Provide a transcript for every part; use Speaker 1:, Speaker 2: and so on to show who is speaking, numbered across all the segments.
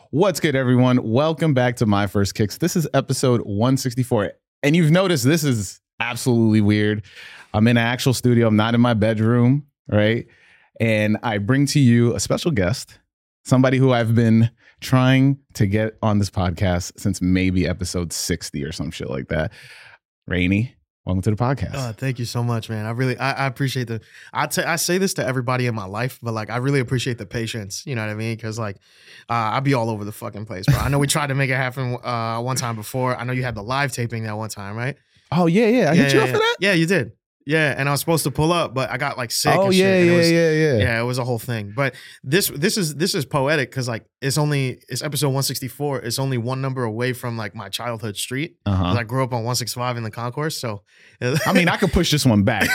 Speaker 1: What's good, everyone? Welcome back to My First Kicks. This is episode 164. And you've noticed this is absolutely weird. I'm in an actual studio. I'm not in my bedroom, right? And I bring to you a special guest, somebody who I've been trying to get on this podcast since maybe episode 60 or some shit like that. Rainy, welcome to the podcast.
Speaker 2: Thank you so much, man. I appreciate I say this to everybody in my life, but like, I really appreciate the patience. You know what I mean? Because like, I'll be all over the fucking place, bro. I know we tried to make it happen one time before. I know you had the live taping that one time, right?
Speaker 1: Oh, yeah. I hit you up for that?
Speaker 2: Yeah, you did. Yeah, and I was supposed to pull up, but I got like sick.
Speaker 1: Oh,
Speaker 2: and
Speaker 1: yeah,
Speaker 2: shit, Yeah, it was a whole thing. But this is poetic because like it's episode 164. It's only one number away from like my childhood street. I grew up on 165 in the concourse, so
Speaker 1: I mean, I could push this one back.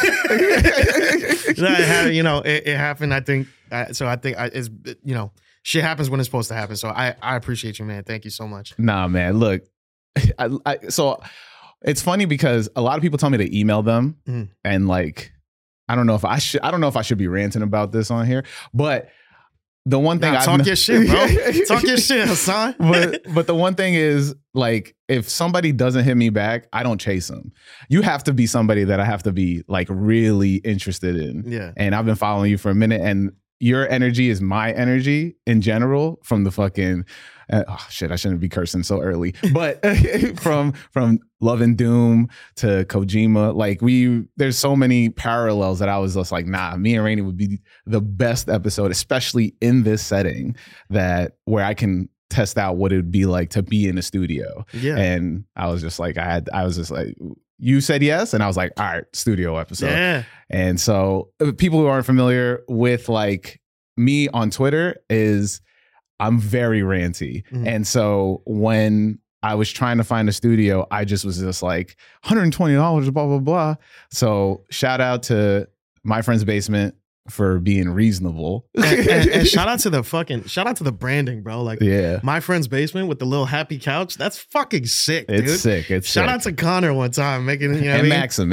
Speaker 2: It happened. I think so. I think it's shit happens when it's supposed to happen. So I appreciate you, man. Thank you so much.
Speaker 1: Nah, man. Look, so. It's funny because a lot of people tell me to email them and like, I don't know if I should be ranting about this on here, but the one thing
Speaker 2: talk your shit, bro. Talk your shit, Hassan.
Speaker 1: but the one thing is like, if somebody doesn't hit me back, I don't chase them. You have to be somebody that I have to be like really interested in.
Speaker 2: Yeah. And
Speaker 1: I've been following you for a minute, and your energy is my energy in general from the fucking, I shouldn't be cursing so early, but from Love and Doom to Kojima, like there's so many parallels that I was just like, nah, me and Rainy would be the best episode, especially in this setting where I can test out what it'd be like to be in a studio.
Speaker 2: Yeah.
Speaker 1: And I was just like, you said yes. And I was like, all right, studio episode.
Speaker 2: Yeah.
Speaker 1: And so people who aren't familiar with like me on Twitter I'm very ranty. And so when I was trying to find a studio, I was just like $120, blah, blah, blah. So shout out to My Friend's Basement for being reasonable.
Speaker 2: and shout out to the branding, bro. Like,
Speaker 1: yeah.
Speaker 2: My Friend's Basement with the little happy couch. That's fucking sick, dude.
Speaker 1: It's sick.
Speaker 2: Shout out to Connor one time making it,
Speaker 1: and Maxim.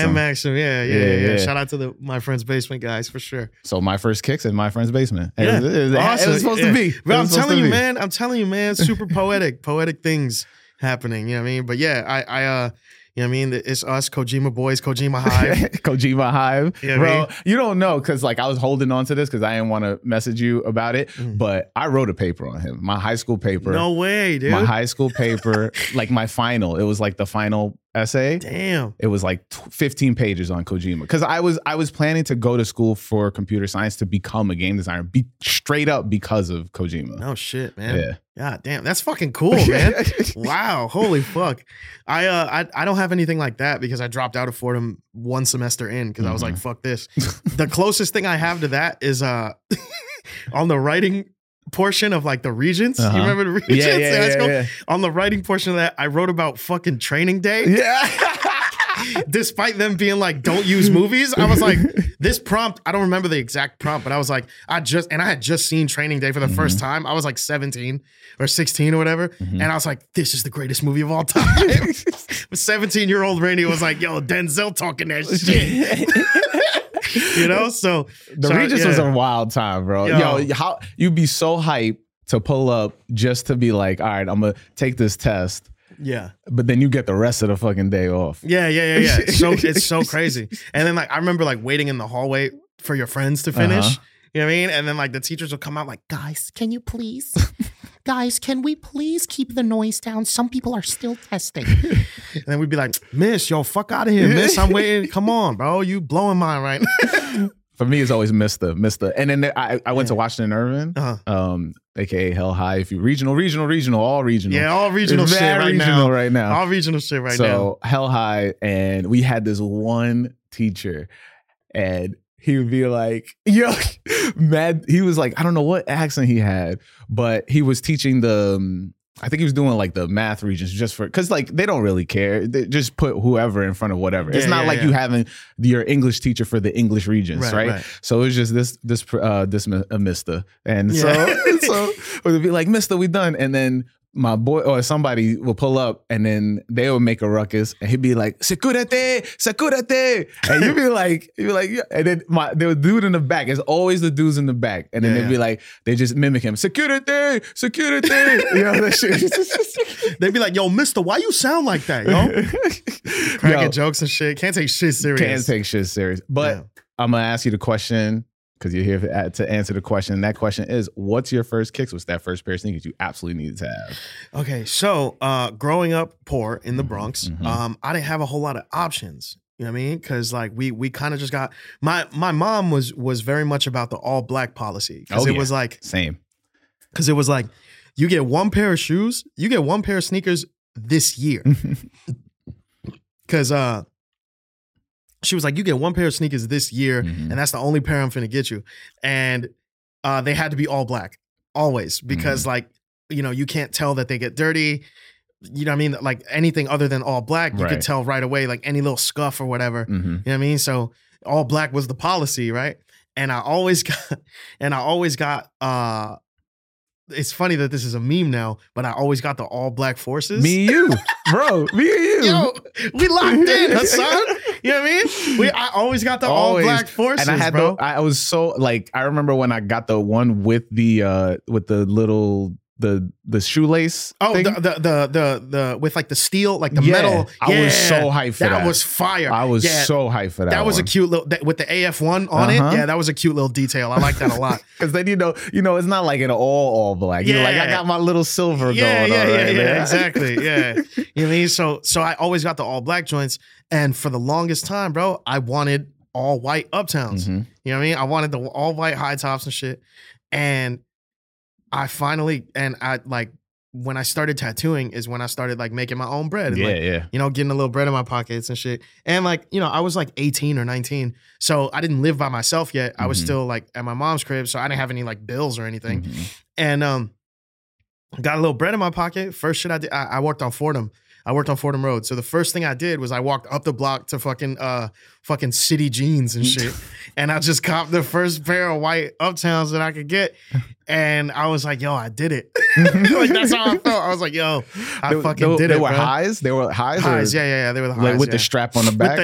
Speaker 2: Yeah. Shout out to the My Friend's Basement guys for sure.
Speaker 1: So My First Kicks in My Friend's Basement.
Speaker 2: Yeah.
Speaker 1: It was supposed to be.
Speaker 2: Bro, I'm telling you, man, super poetic things happening. You know what I mean? But yeah, you know what I mean? It's us, Kojima boys, Kojima Hive.
Speaker 1: Kojima Hive.
Speaker 2: You know
Speaker 1: bro,
Speaker 2: I mean?
Speaker 1: You don't know because like I was holding on to this because I didn't want to message you about it, but I wrote a paper on him. My high school paper.
Speaker 2: No way, dude.
Speaker 1: My high school paper, like my final. It was like the final essay.
Speaker 2: Damn.
Speaker 1: It was like 15 pages on Kojima because I was planning to go to school for computer science to become a game designer, straight up because of Kojima.
Speaker 2: No shit, man.
Speaker 1: Yeah.
Speaker 2: God damn, that's fucking cool, man. Wow, holy fuck. I don't have anything like that because I dropped out of Fordham one semester in because I was like, fuck this. The closest thing I have to that is on the writing portion of like the Regents. You remember the Regents?
Speaker 1: Yeah.
Speaker 2: On the writing portion of that, I wrote about fucking Training Day.
Speaker 1: Yeah.
Speaker 2: Despite them being like, don't use movies, I was like, this prompt, I don't remember the exact prompt, but I was like, I had just seen Training Day for the first time. I was like 17 or 16 or whatever. And I was like, this is the greatest movie of all time. 17-year-old Rainy was like, yo, Denzel talking that shit. So
Speaker 1: the Regents was a wild time, bro. Yo, how you'd be so hyped to pull up just to be like, all right, I'm gonna take this test.
Speaker 2: Yeah.
Speaker 1: But then you get the rest of the fucking day off.
Speaker 2: Yeah. It's so crazy. And then like I remember like waiting in the hallway for your friends to finish. You know what I mean? And then like the teachers will come out like, guys, can you please? Guys, can we please keep the noise down? Some people are still testing. And then we'd be like, Miss, yo, fuck out of here, Miss. I'm waiting. Come on, bro. You blowing mine right now.
Speaker 1: For me, it's always Mr. And then I went to Washington Irving, aka Hell High. If you regional, all regional.
Speaker 2: Yeah, all regional
Speaker 1: it's
Speaker 2: shit
Speaker 1: right now.
Speaker 2: All regional shit right now.
Speaker 1: So Hell High, and we had this one teacher, and he would be like, yo, mad. He was like, I don't know what accent he had, but he was teaching I think he was doing like the math regions just because like they don't really care. They just put whoever in front of whatever. It's not like you having your English teacher for the English regions, right? So it was just this Mr. And so it would be like, Mr., we done. And then my boy or somebody will pull up and then they will make a ruckus and he'd be like, "Security, security," and you'd be like, yeah. And then there was a dude in the back. It's always the dudes in the back, and then they'd be like, they just mimic him, "Security, security," you know that shit.
Speaker 2: They'd be like, "Yo, Mister, why you sound like that, yo?" Cracking jokes and shit. Can't take shit serious.
Speaker 1: Can't take shit serious. But I'm gonna ask you the question, because you're here to answer the question. And that question is, what's your first kicks? What's that first pair of sneakers you absolutely needed to have?
Speaker 2: Okay, so growing up poor in the Bronx, I didn't have a whole lot of options. You know what I mean? Because like we kind of just got my mom was very much about the all black policy. Because it was like
Speaker 1: same.
Speaker 2: Because it was like, you get one pair of shoes, you get one pair of sneakers this year. Because she was like, you get one pair of sneakers this year, and that's the only pair I'm finna get you. And they had to be all black, always, because like, you know, you can't tell that they get dirty. You know what I mean? Like anything other than all black, you could tell right away, like any little scuff or whatever. You know what I mean? So all black was the policy, right? And I always got, it's funny that this is a meme now, but I always got the all black forces.
Speaker 1: Me and you, bro. Me and you.
Speaker 2: Yo, we locked in, Hassan. You know what I mean? I always got the all black forces,
Speaker 1: and I had
Speaker 2: bro.
Speaker 1: I was so like, I remember when I got the one with the little the shoelace.
Speaker 2: Oh,
Speaker 1: thing.
Speaker 2: the with like the steel, like the metal.
Speaker 1: I was so hyped for that.
Speaker 2: That was fire.
Speaker 1: I was so hyped for that.
Speaker 2: That was
Speaker 1: one.
Speaker 2: a cute little with the AF1 on it. Yeah, that was a cute little detail. I like that a lot.
Speaker 1: Because then you know it's not like an all black. You're like, I got my little silver going on.
Speaker 2: Yeah, exactly. Yeah, you know what I mean. So I always got the all black joints, and for the longest time, bro, I wanted all white Uptowns. You know what I mean? I wanted the all white high tops and shit, and I finally, and I like, when I started tattooing is when I started like making my own bread. And, you know, getting a little bread in my pockets and shit. And like, you know, I was like 18 or 19. So I didn't live by myself yet. I was still like at my mom's crib. So I didn't have any like bills or anything. And got a little bread in my pocket. First shit I did, I worked on Fordham. I worked on Fordham Road. So the first thing I did was I walked up the block to fucking City Jeans and shit. And I just copped the first pair of white Uptowns that I could get. And I was like, yo, I did it. Like, that's how I felt. I was like, yo, I fucking did it.
Speaker 1: They were
Speaker 2: bro.
Speaker 1: highs? They were highs?
Speaker 2: Highs, yeah. They were the highs.
Speaker 1: Like with the strap on the back?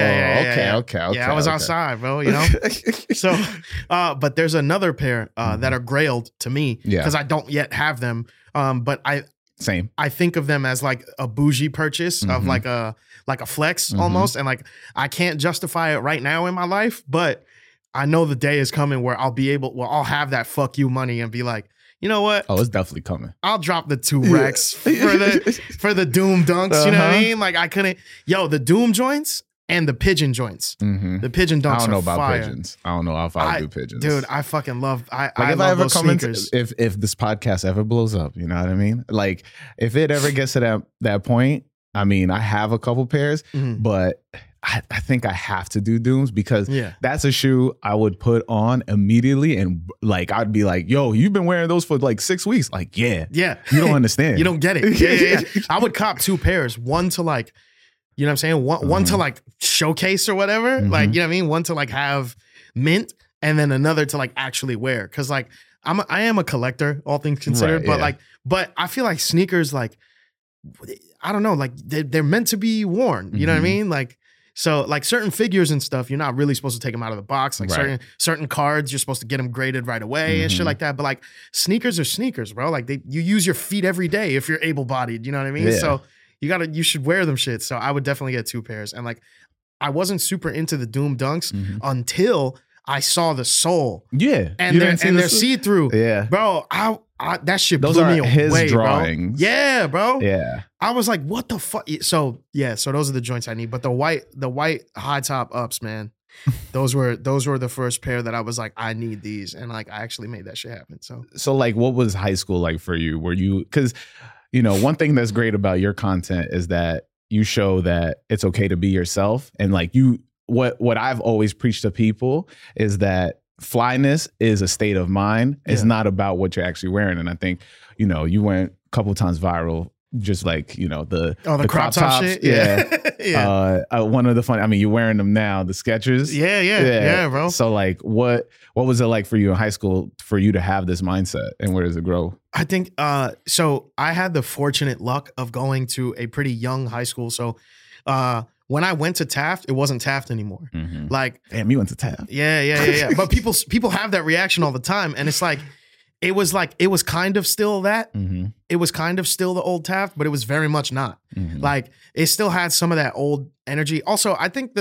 Speaker 1: Okay.
Speaker 2: Yeah, I was outside, bro, you know? So, but there's another pair that are grailed to me because I don't yet have them. But
Speaker 1: Same.
Speaker 2: I think of them as like a bougie purchase of like a flex almost. And like, I can't justify it right now in my life, but I know the day is coming where I'll have that fuck you money and be like, you know what?
Speaker 1: Oh, it's definitely coming.
Speaker 2: I'll drop the 2 racks for the Doom dunks. You know what I mean? Like the Doom joints and the pigeon joints. The pigeon dunks.
Speaker 1: I don't know about
Speaker 2: fire.
Speaker 1: pigeons. I don't know if I do pigeons.
Speaker 2: Dude, I fucking love. I
Speaker 1: if
Speaker 2: love
Speaker 1: I ever
Speaker 2: those
Speaker 1: come
Speaker 2: sneakers.
Speaker 1: into if this podcast ever blows up, you know what I mean? Like if it ever gets to that point, I mean, I have a couple pairs, but I think I have to do Dooms because that's a shoe I would put on immediately, and like I'd be like, "Yo, you've been wearing those for like 6 weeks." Like, yeah, you don't understand.
Speaker 2: You don't get it. Yeah. I would cop 2 pairs, one to like, you know what I'm saying, one to like showcase or whatever, like, you know what I mean, one to like have mint, and then another to like actually wear, because like I am a collector, all things considered, but I feel like sneakers, like, I don't know, like they're meant to be worn. You know what I mean, like. So like certain figures and stuff, you're not really supposed to take them out of the box. Like certain cards, you're supposed to get them graded right away and shit like that. But like sneakers are sneakers, bro. Like you use your feet every day if you're able-bodied. You know what I mean? Yeah. So you should wear them shit. So I would definitely get 2 pairs. And like I wasn't super into the Doom dunks until I saw the sole.
Speaker 1: Yeah,
Speaker 2: and they're see-through.
Speaker 1: Yeah,
Speaker 2: bro. That shit blew me away,
Speaker 1: his drawings.
Speaker 2: Bro. Yeah, bro.
Speaker 1: Yeah.
Speaker 2: I was like, what the fuck? So those are the joints I need. But the white high top ups, man, those were the first pair that I was like, I need these. And like, I actually made that shit happen. So
Speaker 1: like, what was high school like for you? Were you, because, you know, one thing that's great about your content is that you show that it's okay to be yourself. And like what I've always preached to people is that flyness is a state of mind. It's not about what you're actually wearing. And I think, you know, you went a couple times viral, just like, you know, the
Speaker 2: crop top shit.
Speaker 1: Yeah. One of the fun. I mean, you're wearing them now, the Skechers.
Speaker 2: Yeah, bro.
Speaker 1: So like, what was it like for you in high school for you to have this mindset, and where does it grow?
Speaker 2: I think so I had the fortunate luck of going to a pretty young high school. So when I went to Taft, it wasn't Taft anymore.
Speaker 1: Mm-hmm.
Speaker 2: Like,
Speaker 1: damn, you went to Taft.
Speaker 2: Yeah. But people have that reaction all the time, and it's like it was kind of still that.
Speaker 1: Mm-hmm.
Speaker 2: It was kind of still the old Taft, but it was very much not.
Speaker 1: Mm-hmm.
Speaker 2: Like, it still had some of that old energy. Also, I think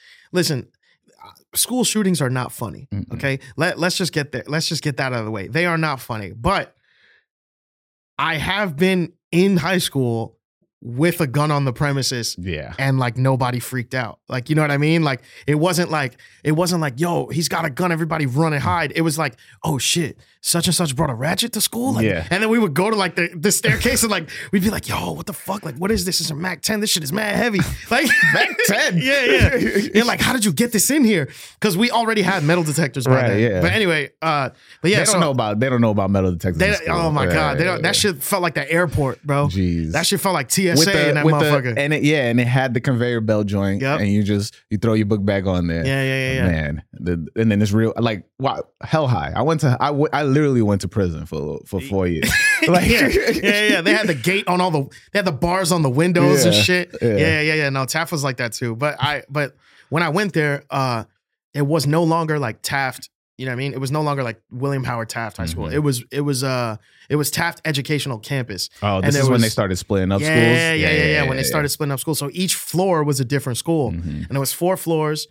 Speaker 2: school shootings are not funny.
Speaker 1: Mm-mm.
Speaker 2: Okay, let's just get there. Let's just get that out of the way. They are not funny. But I have been in high school with a gun on the premises, and like nobody freaked out. Like, you know what I mean? Like, it wasn't like, yo, he's got a gun, everybody run and hide. It was like, oh shit, such and such brought a ratchet to school. Like, and then we would go to like the staircase and like we'd be like, yo, what the fuck? Like, what is this? It's a Mac 10. This shit is mad heavy. Like
Speaker 1: Mac 10.
Speaker 2: Yeah. Like, how did you get this in here? Because we already had metal detectors by then.
Speaker 1: Yeah.
Speaker 2: But anyway, but yeah,
Speaker 1: they don't know about metal detectors.
Speaker 2: Oh my god, that shit felt like the airport, bro.
Speaker 1: Jeez,
Speaker 2: that shit felt like TSA in that motherfucker.
Speaker 1: And it had the conveyor belt joint, and you throw your book bag on there.
Speaker 2: Yeah.
Speaker 1: Man, and then it's real. Like, wow, hell high. I literally went to prison for 4 years. Like,
Speaker 2: yeah. They had the gate on they had the bars on the windows and shit. Yeah. No, Taft was like that too. But when I went there, it was no longer like Taft. You know what I mean? It was no longer like William Howard Taft High School.
Speaker 1: Mm-hmm.
Speaker 2: It was Taft Educational Campus.
Speaker 1: Oh, this is when they started splitting up schools?
Speaker 2: Yeah. When they started splitting up schools. So each floor was a different school.
Speaker 1: Mm-hmm.
Speaker 2: And it was 4 floors.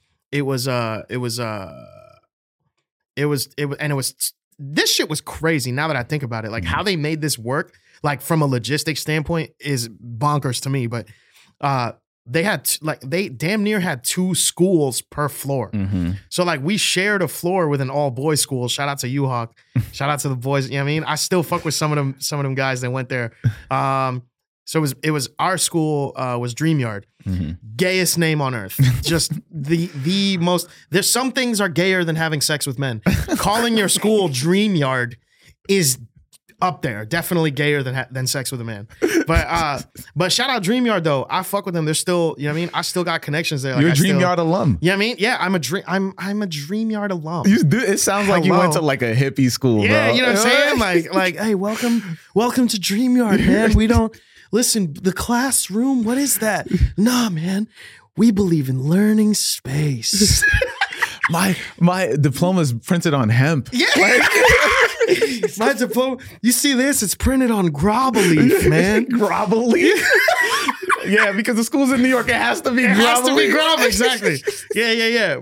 Speaker 2: This shit was crazy now that I think about it. Like, how they made this work, like from a logistics standpoint, is bonkers to me. But they damn near had 2 schools per floor.
Speaker 1: Mm-hmm.
Speaker 2: So like, we shared a floor with an all boys school. Shout out to U-Hawk. Shout out to the boys. You know what I mean? I still fuck with some of them guys that went there. So it was our school was Dream Yard.
Speaker 1: Mm-hmm.
Speaker 2: Gayest name on earth. Just the most. There's some things are gayer than having sex with men. Calling your school Dream Yard is up there. Definitely gayer than sex with a man. But shout out Dream Yard though. I fuck with them. They're still, you know what I mean? I still got connections there. Like,
Speaker 1: you're a Dream Yard alum.
Speaker 2: You know what I mean? Yeah, I'm a Dream Yard alum.
Speaker 1: It sounds like you went to like a hippie school,
Speaker 2: yeah,
Speaker 1: bro.
Speaker 2: You know what I'm saying? Like, hey, welcome to Dream Yard, man. We don't listen, the classroom, what is that? Nah, man. We believe in learning space.
Speaker 1: My diploma's printed on hemp.
Speaker 2: Yeah. My diploma. You see this? It's printed on grobble leaf, man.
Speaker 1: Grobble leaf? Yeah, because the school's in New York, it has to be grobble. It has to be grobble,
Speaker 2: exactly. Yeah.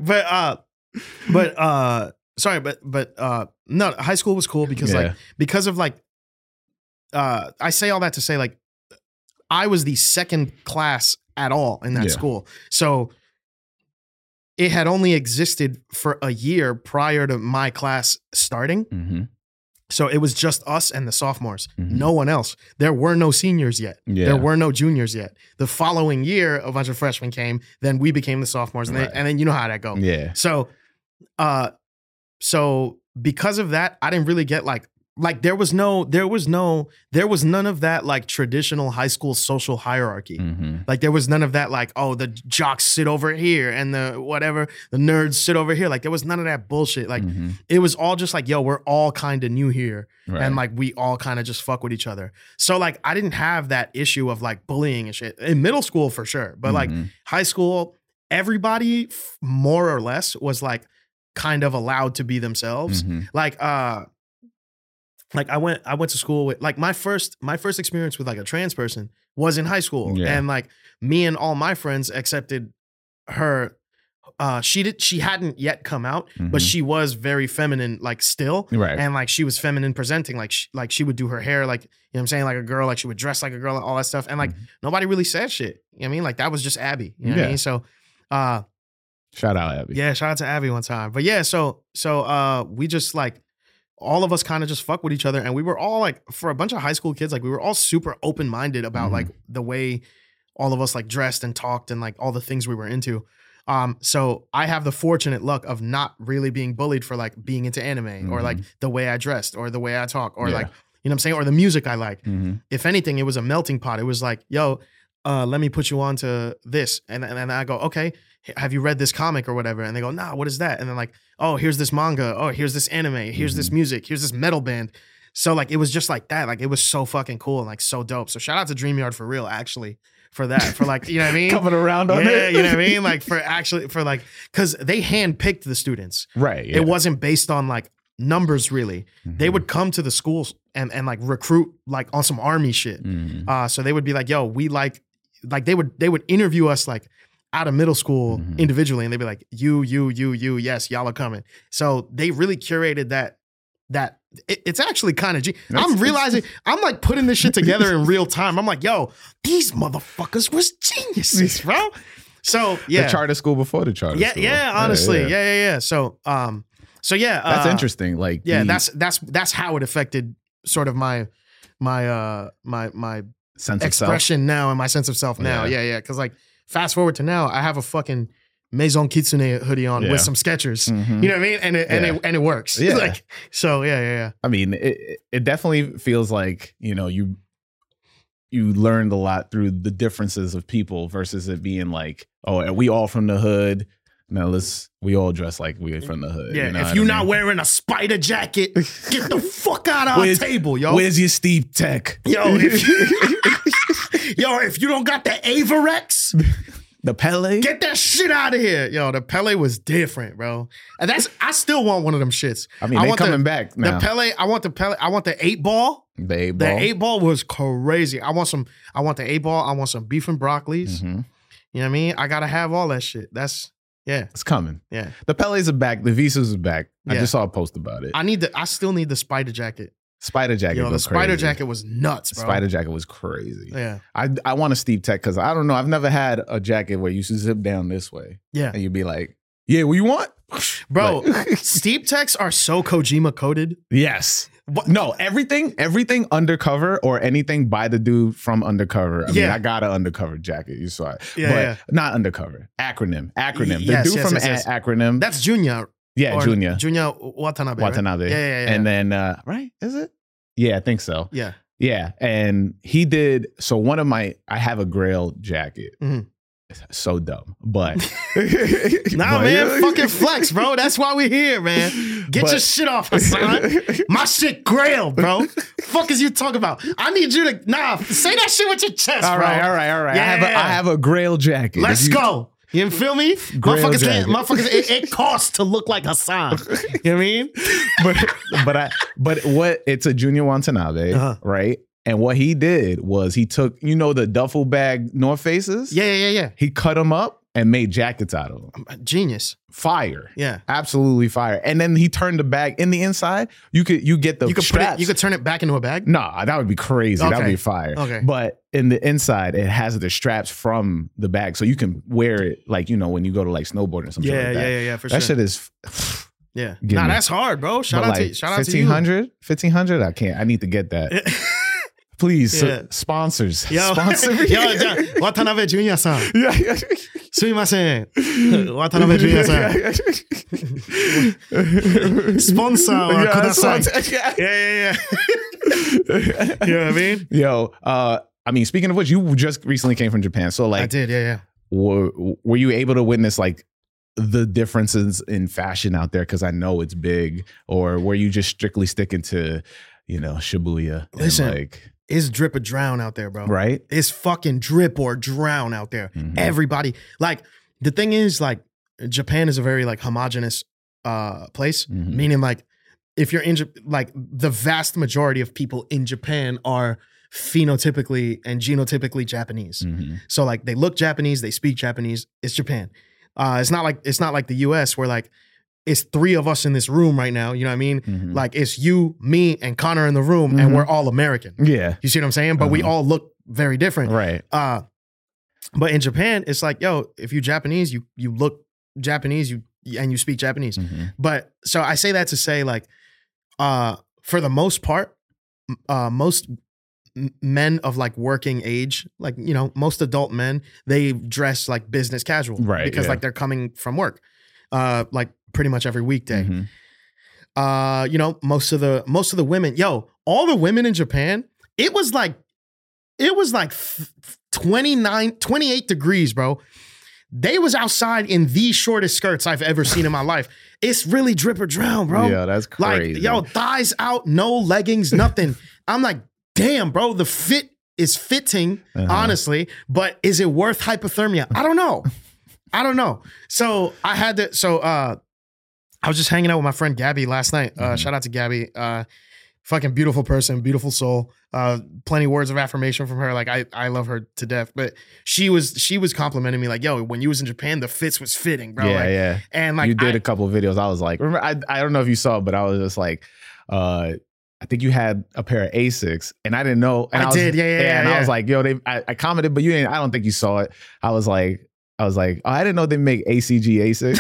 Speaker 2: But no, high school was cool because of I say all that to say, like, I was the second class at all in that school. So it had only existed for a year prior to my class starting.
Speaker 1: Mm-hmm.
Speaker 2: So it was just us and the sophomores,
Speaker 1: Mm-hmm.
Speaker 2: no one else. There were no seniors yet.
Speaker 1: Yeah.
Speaker 2: There were no juniors yet. The following year, a bunch of freshmen came. Then we became the sophomores, and then you know how that goes.
Speaker 1: Yeah.
Speaker 2: So because of that, I didn't really get like there was none of that like traditional high school social hierarchy.
Speaker 1: Mm-hmm.
Speaker 2: Like there was none of that like, oh, the jocks sit over here and the nerds sit over here. Like there was none of that bullshit. Like
Speaker 1: Mm-hmm.
Speaker 2: it was all just like, yo, we're all kind of new here.
Speaker 1: Right.
Speaker 2: And like we all kind of just fuck with each other. So like I didn't have that issue of like bullying and shit. In middle school for sure. But like high school, everybody more or less was like kind of allowed to be themselves.
Speaker 1: Mm-hmm.
Speaker 2: Like I went to school with like my first experience with like a trans person was in high school.
Speaker 1: Yeah.
Speaker 2: And like me and all my friends accepted her. She hadn't yet come out, but she was very feminine, like still.
Speaker 1: Right.
Speaker 2: And like she was feminine presenting, like she would do her hair, like, you know what I'm saying? Like a girl, like she would dress like a girl, all that stuff. And like nobody really said shit. You know what I mean? Like that was just Abby. You know what I mean? So
Speaker 1: shout out Abby.
Speaker 2: Yeah, shout out to Abby one time. But yeah, so we just like all of us kind of just fuck with each other. And we were all like, for a bunch of high school kids, like we were all super open-minded about like the way all of us like dressed and talked and like all the things we were into. So I have the fortunate luck of not really being bullied for like being into anime or like the way I dressed or the way I talk or like, you know what I'm saying? Or the music I like. If anything, it was a melting pot. It was like, yo, let me put you on to this. And I go, okay, have you read this comic or whatever? And they go, nah, what is that? And then like, oh, here's this manga. Oh, here's this anime. Here's this music. Here's this metal band. So like, it was just like that. Like, it was so fucking cool and like so dope. So shout out to DreamYard for real, actually, for that. For like, you know what I mean?
Speaker 1: Coming around on it.
Speaker 2: Yeah, you know what I mean? Like for like, because they handpicked the students.
Speaker 1: Right. Yeah.
Speaker 2: It wasn't based on like numbers really. They would come to the schools and like recruit like on some army shit. So they would be like, yo, we like they would interview us like out of middle school individually, and they'd be like, you, yes, y'all are coming. So they really curated that it's actually kind of I'm realizing I'm like putting this shit together in real time. I'm like, yo, these motherfuckers was geniuses, bro. So yeah,
Speaker 1: the charter school before the charter school.
Speaker 2: Yeah, honestly. Yeah. So yeah,
Speaker 1: that's interesting. Like,
Speaker 2: that's how it affected sort of my
Speaker 1: sense of
Speaker 2: expression
Speaker 1: self
Speaker 2: now and my sense of self now. Yeah. Because like fast forward to now, I have a fucking Maison Kitsune hoodie on with some Skechers. You know what I mean? And it works.
Speaker 1: Yeah.
Speaker 2: Like, so yeah.
Speaker 1: I mean, it definitely feels like, you know, you learned a lot through the differences of people versus it being like, oh, are we all from the hood? No, we all dress like we're from the hood.
Speaker 2: Yeah,
Speaker 1: you know
Speaker 2: if you're not wearing a spider jacket, get the fuck out of our table, yo.
Speaker 1: Where's your Steve Tech?
Speaker 2: Yo, if you don't got the Avarex,
Speaker 1: the Pele,
Speaker 2: get that shit out of here. Yo, the Pele was different, bro. And I still want one of them shits.
Speaker 1: I mean, they coming back now.
Speaker 2: The Pele, I want the Pele. I want the 8-ball.
Speaker 1: The 8-ball.
Speaker 2: The 8-ball was crazy. I want the 8-ball. I want some beef and broccolis. You know what I mean? I gotta have all that shit. Yeah.
Speaker 1: It's coming.
Speaker 2: Yeah.
Speaker 1: The Pele's are back. The Visas are back.
Speaker 2: Yeah.
Speaker 1: I just saw a post about it.
Speaker 2: I still need the spider jacket.
Speaker 1: Spider jacket.
Speaker 2: Yo, the spider jacket was nuts, bro.
Speaker 1: Spider jacket was crazy.
Speaker 2: Yeah.
Speaker 1: I want a Steve Tech because I don't know. I've never had a jacket where you should zip down this way.
Speaker 2: Yeah.
Speaker 1: And you'd be like, yeah, what you want?
Speaker 2: Bro, Steve Techs are so Kojima coded.
Speaker 1: Yes. No, everything undercover or anything by the dude from Undercover. I mean, I got an Undercover jacket. You saw it. But not Undercover. Acronym. The dude from Acronym.
Speaker 2: That's Junior.
Speaker 1: Yeah, Junior.
Speaker 2: Junior Watanabe.
Speaker 1: Watanabe.
Speaker 2: Right? Yeah.
Speaker 1: And then, right? Is it? Yeah, I think so.
Speaker 2: Yeah.
Speaker 1: Yeah. And he did. So I have a Grail jacket. So dumb, but
Speaker 2: man, fucking flex, bro. That's why we're here, man. Get your shit off, Hassan. My shit Grail, bro. Fuck is you talking about? I need you to say that shit with your chest,
Speaker 1: all
Speaker 2: bro.
Speaker 1: All right.
Speaker 2: Yeah.
Speaker 1: I have a Grail jacket.
Speaker 2: Let's go. You feel me? Motherfuckers, it costs to look like Hassan. You know what I mean?
Speaker 1: but it's a Junior Watanabe, right? And what he did was he took, the duffel bag North Faces?
Speaker 2: Yeah.
Speaker 1: He cut them up and made jackets out of them.
Speaker 2: Genius.
Speaker 1: Fire.
Speaker 2: Yeah.
Speaker 1: Absolutely fire. And then he turned the bag in the inside. You get the straps.
Speaker 2: You could turn it back into a bag?
Speaker 1: Nah, that would be crazy.
Speaker 2: Okay.
Speaker 1: That would be fire.
Speaker 2: Okay.
Speaker 1: But in the inside, it has the straps from the bag. So you can wear it like, when you go to like snowboarding or something like that.
Speaker 2: Yeah, for sure.
Speaker 1: That shit is...
Speaker 2: Yeah. Nah, that's hard, bro. Shout out to you.
Speaker 1: 1500? I can't. I need to get that. Please, sponsors. Sponsor me.
Speaker 2: Watanabe Junior-san. Sumimasen. Watanabe Junior-san. Sponsor kudasai. Yeah. You know what I mean?
Speaker 1: Yo, I mean, speaking of which, you just recently came from Japan. So like,
Speaker 2: I did, yeah.
Speaker 1: Were you able to witness like the differences in fashion out there? Because I know it's big. Or were you just strictly sticking to, Shibuya?
Speaker 2: Listen. It's drip or drown out there, bro.
Speaker 1: Right?
Speaker 2: It's fucking drip or drown out there. Everybody. Like, the thing is, like, Japan is a very, like, homogenous place. Meaning, like, if you're in, like, the vast majority of people in Japan are phenotypically and genotypically Japanese. So, like, they look Japanese, they speak Japanese. It's Japan. It's not like the US where, like, it's 3 of us in this room right now. You know what I mean? Like, it's you, me, and Connor in the room, and we're all American.
Speaker 1: Yeah.
Speaker 2: You see what I'm saying? But we all look very different.
Speaker 1: Right.
Speaker 2: But in Japan, it's like, yo, if you're Japanese, you look Japanese, and you speak Japanese. But so I say that to say, like, for the most part, most men of like working age, like, most adult men, they dress like business casual.
Speaker 1: Right.
Speaker 2: Because like they're coming from work. Like pretty much every weekday. Most of the women, all the women in Japan, it was like 28 degrees, bro. They was outside in the shortest skirts I've ever seen in my life. It's really drip or drown, bro.
Speaker 1: Yeah, that's crazy.
Speaker 2: Like, yo, thighs out, no leggings, nothing. I'm like, damn, bro, the fit is fitting, honestly, but is it worth hypothermia? I don't know. So I was just hanging out with my friend Gabby last night. Shout out to Gabby. Fucking beautiful person, beautiful soul. Plenty words of affirmation from her. Like I love her to death. But she was complimenting me like, yo, when you was in Japan, the fits was fitting, bro.
Speaker 1: Yeah,
Speaker 2: like,
Speaker 1: yeah.
Speaker 2: And like
Speaker 1: you did a couple of videos. I was like, remember, I don't know if you saw it, but I was just like, I think you had a pair of Asics, and I didn't know. And I
Speaker 2: did, yeah.
Speaker 1: And I was like, yo, I commented, but you didn't. I don't think you saw it. I was like, oh, I didn't know they make ACG Asics.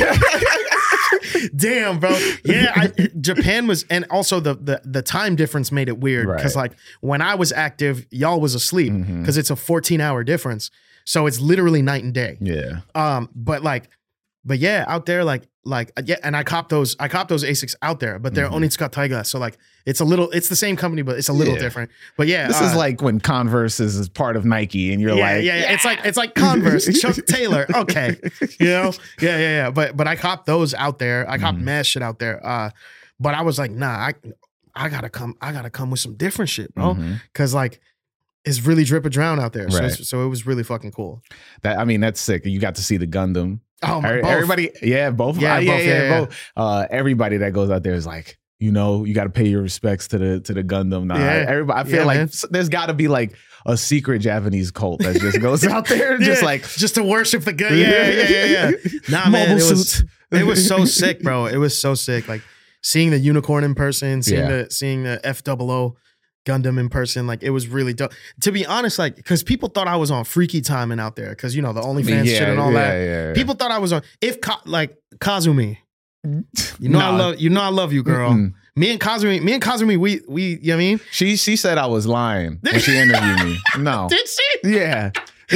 Speaker 2: Damn, bro. Yeah, Japan was, and also the time difference made it weird because like when I was active, y'all was asleep because it's a 14-hour difference, so it's literally night and day.
Speaker 1: Yeah.
Speaker 2: But yeah, out there, yeah, and I copped those Asics out there, but they're Onitsuka Taiga, so like it's the same company, but it's a little different. But yeah,
Speaker 1: this is like when Converse is part of Nike, and you're like,
Speaker 2: yeah, it's like Converse, Chuck Taylor, okay, you know, yeah. But I copped those out there. I copped mad shit out there. But I was like, nah, I gotta come with some different shit, bro, because like it's really drip or drown out there.
Speaker 1: Right.
Speaker 2: So it was really fucking cool.
Speaker 1: That's sick. You got to see the Gundam.
Speaker 2: Oh my,
Speaker 1: everybody, both.
Speaker 2: Both.
Speaker 1: Everybody that goes out there is like, you know, you got to pay your respects to the Gundam. Nah, everybody, I feel like man. There's got to be like a secret Japanese cult that just goes out there, just
Speaker 2: to worship the gun. Yeah. Nah, man, it was so sick, bro. It was so sick. Like seeing the unicorn in person, seeing the FOO Gundam in person, like it was really dope. To be honest, like because people thought I was on freaky timing out there, because you know the OnlyFans shit and all that. Yeah. People thought I was on Kazumi. You know I love you, girl. Mm-mm. Me and Kazumi, we you know what I mean?
Speaker 1: She said I was lying when she interviewed me. No.
Speaker 2: Did she?
Speaker 1: Yeah.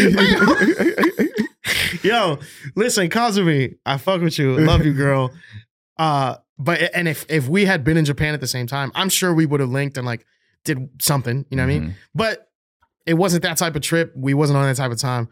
Speaker 2: Yo, listen, Kazumi, I fuck with you. Love you, girl. But if we had been in Japan at the same time, I'm sure we would have linked and like did something, you know what I mean? But it wasn't that type of trip. We wasn't on that type of time.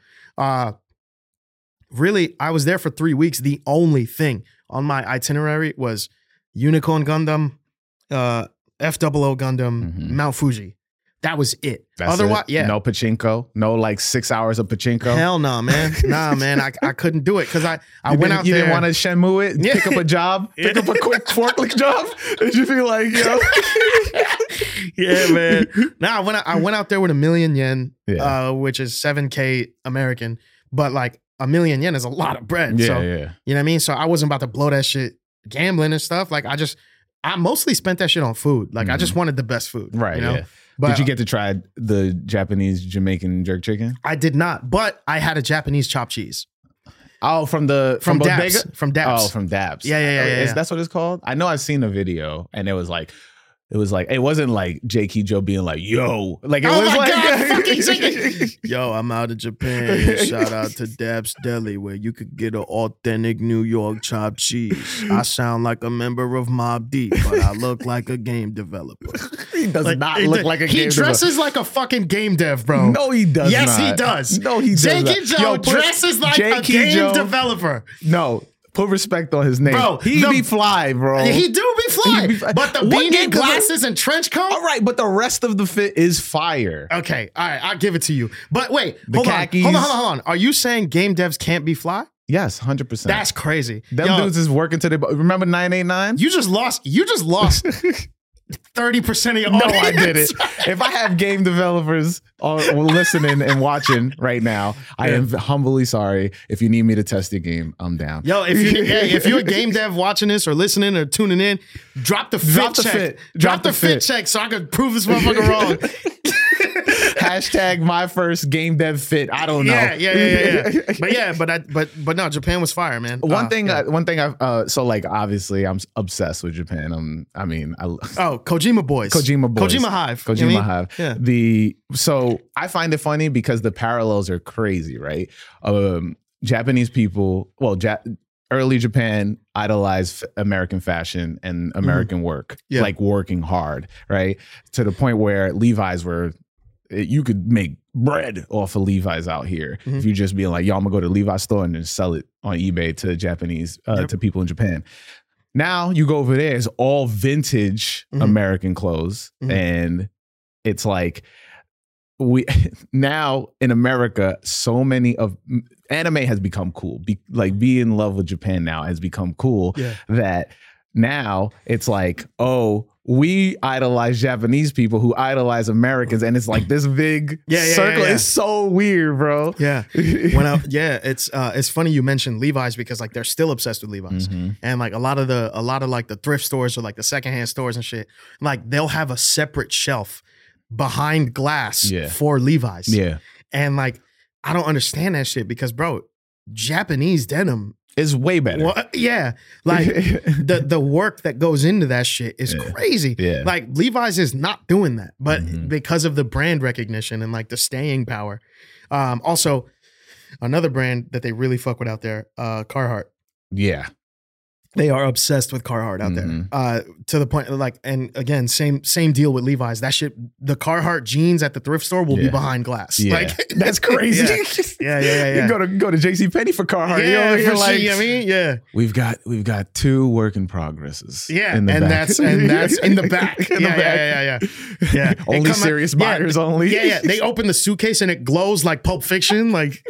Speaker 2: Really, I was there for 3 weeks. The only thing on my itinerary was Unicorn Gundam, FOO Gundam, Mount Fuji. That was it. Otherwise,
Speaker 1: yeah. No pachinko. No like 6 hours of pachinko.
Speaker 2: Hell no, man. Nah, man. I couldn't do it because I went out there.
Speaker 1: You didn't want to Shenmue it? Pick up a job? Pick up a quick forklift job? Did you feel like, yo?
Speaker 2: Yeah, man. Nah, I went out there with 1,000,000 yen, which is 7K American. But like 1,000,000 yen is a lot of bread. So, you know what I mean? So I wasn't about to blow that shit gambling and stuff. Like I mostly spent that shit on food. Like I just wanted the best food.
Speaker 1: Right,
Speaker 2: you know?
Speaker 1: Yeah. But, did you get to try the Japanese Jamaican jerk chicken?
Speaker 2: I did not, but I had a Japanese chopped cheese.
Speaker 1: Oh, from
Speaker 2: Daps. From Daps.
Speaker 1: Oh, from Daps.
Speaker 2: Yeah.
Speaker 1: That's what it's called? I know I've seen a video, and it wasn't like J.K. Joe being like, yo. Like, it was like,
Speaker 2: God, yo, I'm out of Japan. Shout out to Daps Deli, where you could get an authentic New York chopped cheese. I sound like a member of Mobb Deep, but I look like a game developer.
Speaker 1: He does not look like a game developer.
Speaker 2: He dresses like a fucking game dev, bro.
Speaker 1: No, he does
Speaker 2: not.
Speaker 1: Yes,
Speaker 2: he does.
Speaker 1: No, he does not.
Speaker 2: J.K. Joe dresses like a game developer.
Speaker 1: No. Put respect on his name. Bro, he be fly, bro.
Speaker 2: He do be fly. But the beanie, glasses, and trench coat?
Speaker 1: All right, but the rest of the fit is fire.
Speaker 2: Okay, all right, I'll give it to you. But wait,
Speaker 1: hold
Speaker 2: on. Are you saying game devs can't be fly?
Speaker 1: Yes, 100%.
Speaker 2: That's crazy.
Speaker 1: Them dudes is working today. Remember 989?
Speaker 2: You just lost 30% of your audience.
Speaker 1: No, I didn't. If I have game developers listening and watching right now, I am humbly sorry. If you need me to test your game, I'm down.
Speaker 2: Yo, if you're a game dev watching this or listening or tuning in, drop the fit check. Drop the fit check so I can prove this motherfucker wrong.
Speaker 1: Hashtag my first game dev fit. I don't know.
Speaker 2: Yeah. But no, Japan was fire, man.
Speaker 1: One thing so like obviously I'm obsessed with Japan.
Speaker 2: Kojima Boys. Kojima Hive.
Speaker 1: Hive. Yeah. So I find it funny because the parallels are crazy, right? Japanese people, early Japan idolized American fashion and American work, like working hard, right? To the point where Levi's were you could make bread off of Levi's out here if you just being like, yo, I'm gonna go to the Levi's store and then sell it on eBay to Japanese to people in Japan. Now you go over there, it's all vintage American clothes, and it's like we now in America, so many of anime has become cool. Be in love with Japan now has become cool. That now it's like, oh, we idolize Japanese people who idolize Americans, and it's like this big circle. It's so weird, bro.
Speaker 2: It's funny you mentioned Levi's because like they're still obsessed with Levi's, and like a lot of like the thrift stores or like the secondhand stores and shit, like they'll have a separate shelf behind glass for Levi's. And like I don't understand that shit because, bro, Japanese denim
Speaker 1: is way better.
Speaker 2: Well, like the work that goes into that shit is crazy. Like Levi's is not doing that, but because of the brand recognition and like the staying power. Also, another brand that they really fuck with out there, Carhartt. They are obsessed with Carhartt out there, to the point like, and again, same deal with Levi's. That shit, the Carhartt jeans at the thrift store will be behind glass. Like
Speaker 1: that's crazy. You go to JCPenney for Carhartt.
Speaker 2: You're like, you know what I mean?
Speaker 1: We've got 2 work in progresses.
Speaker 2: That's in the back. Yeah.
Speaker 1: Only serious buyers only.
Speaker 2: They open the suitcase and it glows like Pulp Fiction. Like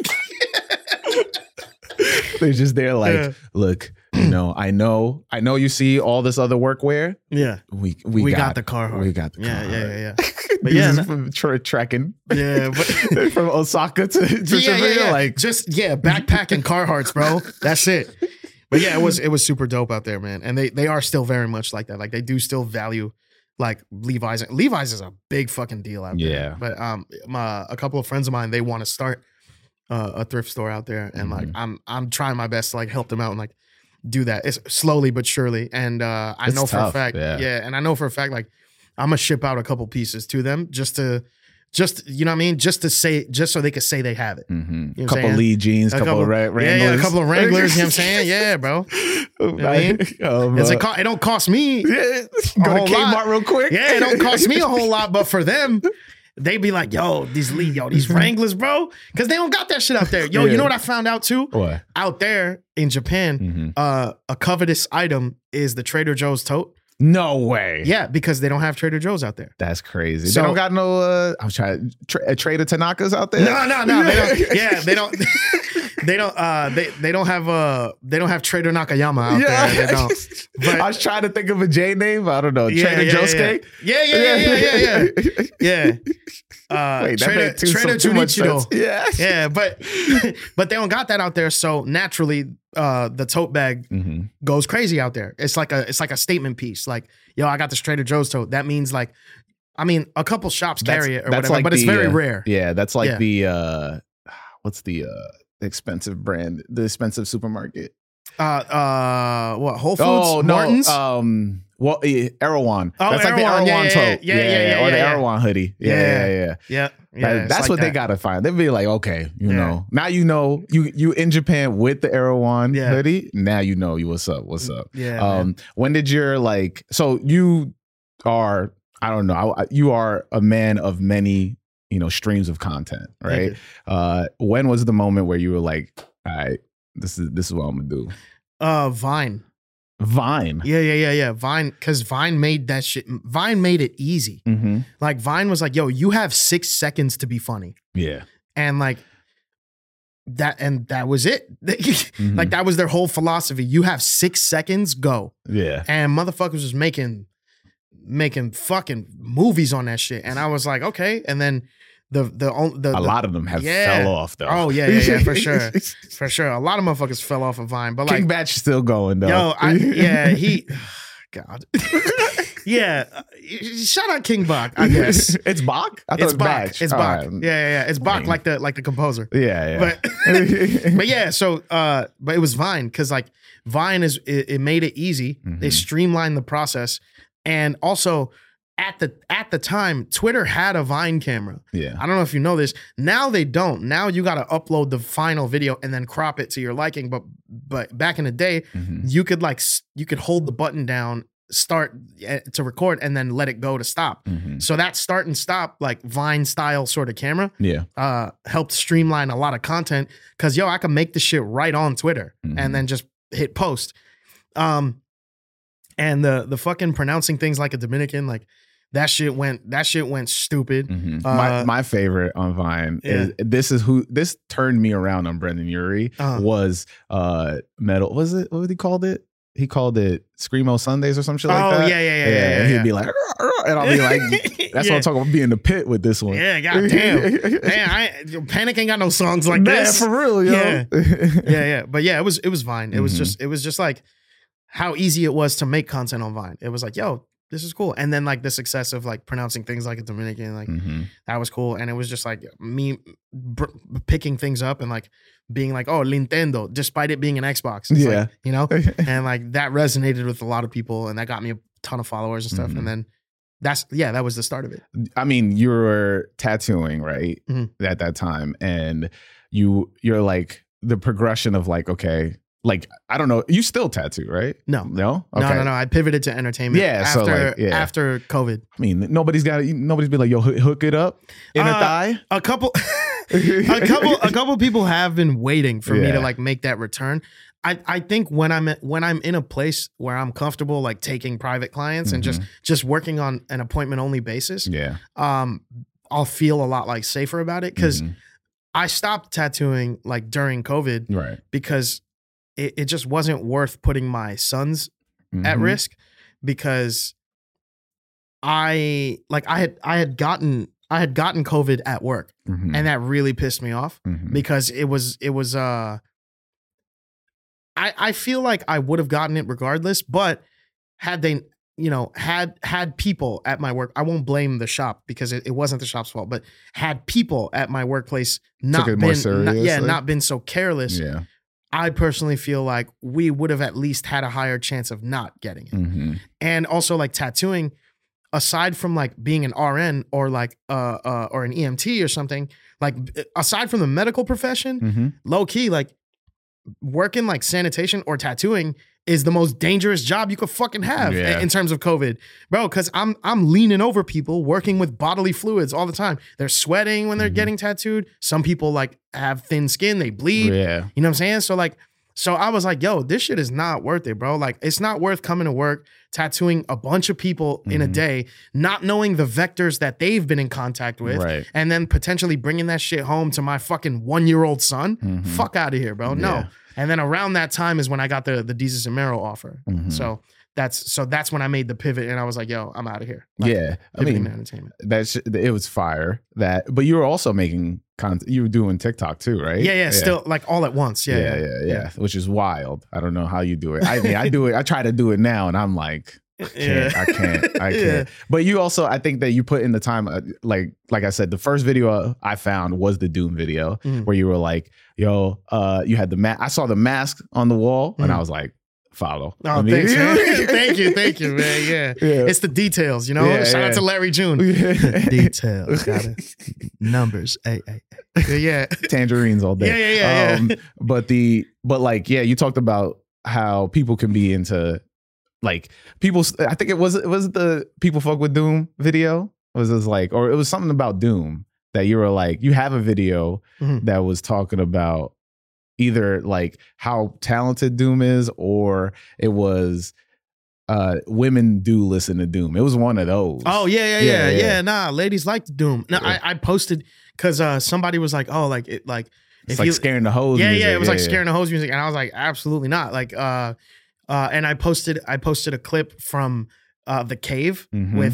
Speaker 1: they're just there like, look. You know, I know you see all this other workwear. We got the Carhartt. We got the Carhartt.
Speaker 2: But
Speaker 1: from tracking.
Speaker 2: But
Speaker 1: from Osaka to Japan, like
Speaker 2: just backpacking Carhartts, bro. That's it. But yeah, it was super dope out there, man. And they are still very much like that. Like they do still value like Levi's. Levi's is a big fucking deal out there. But a couple of friends of mine, they want to start a thrift store out there, and like I'm trying my best to like help them out and like do that. It's slowly but surely. And I know for a fact, and I know for a fact, like I'm gonna ship out a couple pieces to them just you know what I mean? Just so they could say they have it. You know
Speaker 1: a couple Lee jeans, a couple of Wranglers.
Speaker 2: A couple of Wranglers, you know what I'm saying? Yeah, bro. You know what I mean? It don't cost me
Speaker 1: go to Kmart real quick.
Speaker 2: Yeah, it don't cost me a whole lot, but for them, they be like, yo, these Wranglers, bro. Because they don't got that shit out there. Yo, you know what I found out too?
Speaker 1: What?
Speaker 2: Out there in Japan, a covetous item is the Trader Joe's tote.
Speaker 1: No way.
Speaker 2: Yeah, because they don't have Trader Joe's out there.
Speaker 1: That's crazy. So, they don't got no I'm trying Trader Tanakas out there?
Speaker 2: No. They don't. Yeah, they don't. They don't have Trader Nakayama out there. They don't. But
Speaker 1: I was trying to think of a J name, but I don't know. Trader Josuke?
Speaker 2: Yeah.
Speaker 1: Wait,
Speaker 2: Trader Junichiro. Yeah, but they don't got that out there. So naturally, the tote bag goes crazy out there. It's like a statement piece. Like, yo, I got this Trader Joe's tote. That means like, I mean, a couple shops carry it or whatever, like but it's very rare.
Speaker 1: Yeah, that's like the what's the expensive brand, the expensive supermarket?
Speaker 2: What, Whole Foods? Martin's?
Speaker 1: Erewhon.
Speaker 2: Oh,
Speaker 1: that's like the Erewhon tote. Or the Erewhon hoodie. Yeah. That's what they gotta find. They'd be like, okay, you know, now you know you in Japan with the Erewhon hoodie. Now you know what's up.
Speaker 2: Yeah.
Speaker 1: When did your like? So you are, I don't know, you are a man of many, streams of content, right? When was the moment where you were like, all right, this is what I'm gonna do?
Speaker 2: Vine.
Speaker 1: Yeah.
Speaker 2: Vine, because Vine made that shit. Vine made it easy. Like Vine was like, yo, you have 6 seconds to be funny.
Speaker 1: Yeah.
Speaker 2: And like that was it. Like that was their whole philosophy. You have 6 seconds, go.
Speaker 1: Yeah.
Speaker 2: And motherfuckers was making fucking movies on that shit. And I was like, okay. And then a lot of them have fell off though. Oh yeah, for sure. A lot of motherfuckers fell off of Vine, but like
Speaker 1: King Batch still going though.
Speaker 2: He, God, yeah. Shout out King Bach, I guess.
Speaker 1: It's Bach. I thought it's Batch.
Speaker 2: It's Bach. Yeah. It's Bach, like the composer.
Speaker 1: Yeah.
Speaker 2: But yeah. So, but it was Vine because like Vine it made it easy. They streamlined the process, and also. At the time, Twitter had a Vine camera.
Speaker 1: Yeah.
Speaker 2: I don't know if you know this. Now they don't. Now you got to upload the final video and then crop it to your liking. But back in the day, you could hold the button down, start to record and then let it go to stop. So that start and stop, like Vine style sort of camera, helped streamline a lot of content. Cause I could make the shit right on Twitter and then just hit post. And the fucking pronouncing things like a Dominican, like that shit went stupid.
Speaker 1: My favorite on Vine is this turned me around on Brendan Urie was metal. Was it what he called it? He called it Screamo Sundays or some shit like that.
Speaker 2: Yeah.
Speaker 1: He'd be like, and I'll be like, that's what I'm talking about, being in the pit with this one.
Speaker 2: Yeah, goddamn. Man, Panic ain't got no songs like this.
Speaker 1: For real, yo.
Speaker 2: Yeah. But yeah, it was Vine. It was just like how easy it was to make content on Vine. It was like, yo, this is cool. And then like the success of like pronouncing things like a Dominican, like that was cool. And it was just like me picking things up and like being like, oh, Nintendo, despite it being an Xbox. It's like, you know, and like that resonated with a lot of people and that got me a ton of followers and stuff. And then that was the start of it.
Speaker 1: I mean, you were tattooing, right? At that time. And you're like the progression of like, okay, like, I don't know. You still tattoo, right?
Speaker 2: No.
Speaker 1: Okay.
Speaker 2: No. I pivoted to entertainment. After COVID.
Speaker 1: I mean, nobody's been like, yo, hook it up in a thigh.
Speaker 2: A couple people have been waiting for me to like make that return. I think when I'm in a place where I'm comfortable, like taking private clients and just working on an appointment only basis, I'll feel a lot like safer about it. Cause I stopped tattooing like during COVID,
Speaker 1: right? Because
Speaker 2: it just wasn't worth putting my sons at risk, because I had gotten COVID at work, and that really pissed me off because it was I feel like I would have gotten it regardless, but had they had people at my work, I won't blame the shop because it wasn't the shop's fault, but had people at my workplace not been so careless, I personally feel like we would have at least had a higher chance of not getting it. And also like tattooing, aside from like being an RN or like or an EMT or something, like aside from the medical profession, low key, like working like sanitation or tattooing is the most dangerous job you could fucking have in terms of COVID, bro. Cause I'm leaning over people working with bodily fluids all the time. They're sweating when they're getting tattooed. Some people like have thin skin, they bleed. You know what I'm saying? So I was like, yo, this shit is not worth it, bro. Like, it's not worth coming to work, tattooing a bunch of people in a day, not knowing the vectors that they've been in contact with, and then potentially bringing that shit home to my fucking 1-year-old son. Fuck out of here, bro. No. And then around that time is when I got the Desus and Mero offer. So that's when I made the pivot, and I was like, yo, I'm out of here. Like,
Speaker 1: I mean,
Speaker 2: entertainment.
Speaker 1: It was fire. But you were also making content. You were doing TikTok too, right?
Speaker 2: Yeah. Still like all at once.
Speaker 1: Yeah. Which is wild. I don't know how you do it. I mean, I do it. I try to do it now, and I'm like, I can't. But you also, I think that you put in the time, like I said, the first video I found was the Doom video where you were like, yo, you had the mask. I saw the mask on the wall, and I was like, follow.
Speaker 2: Oh, thanks, man. Thank you, man. Yeah. It's the details, you know? Shout out to Larry June. Details. Got it. Numbers. Yeah.
Speaker 1: Tangerines all day.
Speaker 2: Yeah.
Speaker 1: But you talked about how people can be into, like, people, I think it was the People Fuck With Doom video. Or it was something about Doom that you were like, you have a video that was talking about either like how talented Doom is, or it was women do listen to Doom. It was one of those.
Speaker 2: Oh yeah. Nah, ladies like the Doom. No, I posted because somebody was like, oh, like it, like
Speaker 1: it's like scaring the hose.
Speaker 2: Yeah, music. It was like scaring the hose music, and I was like, absolutely not. Like, and I posted a clip from The Cave with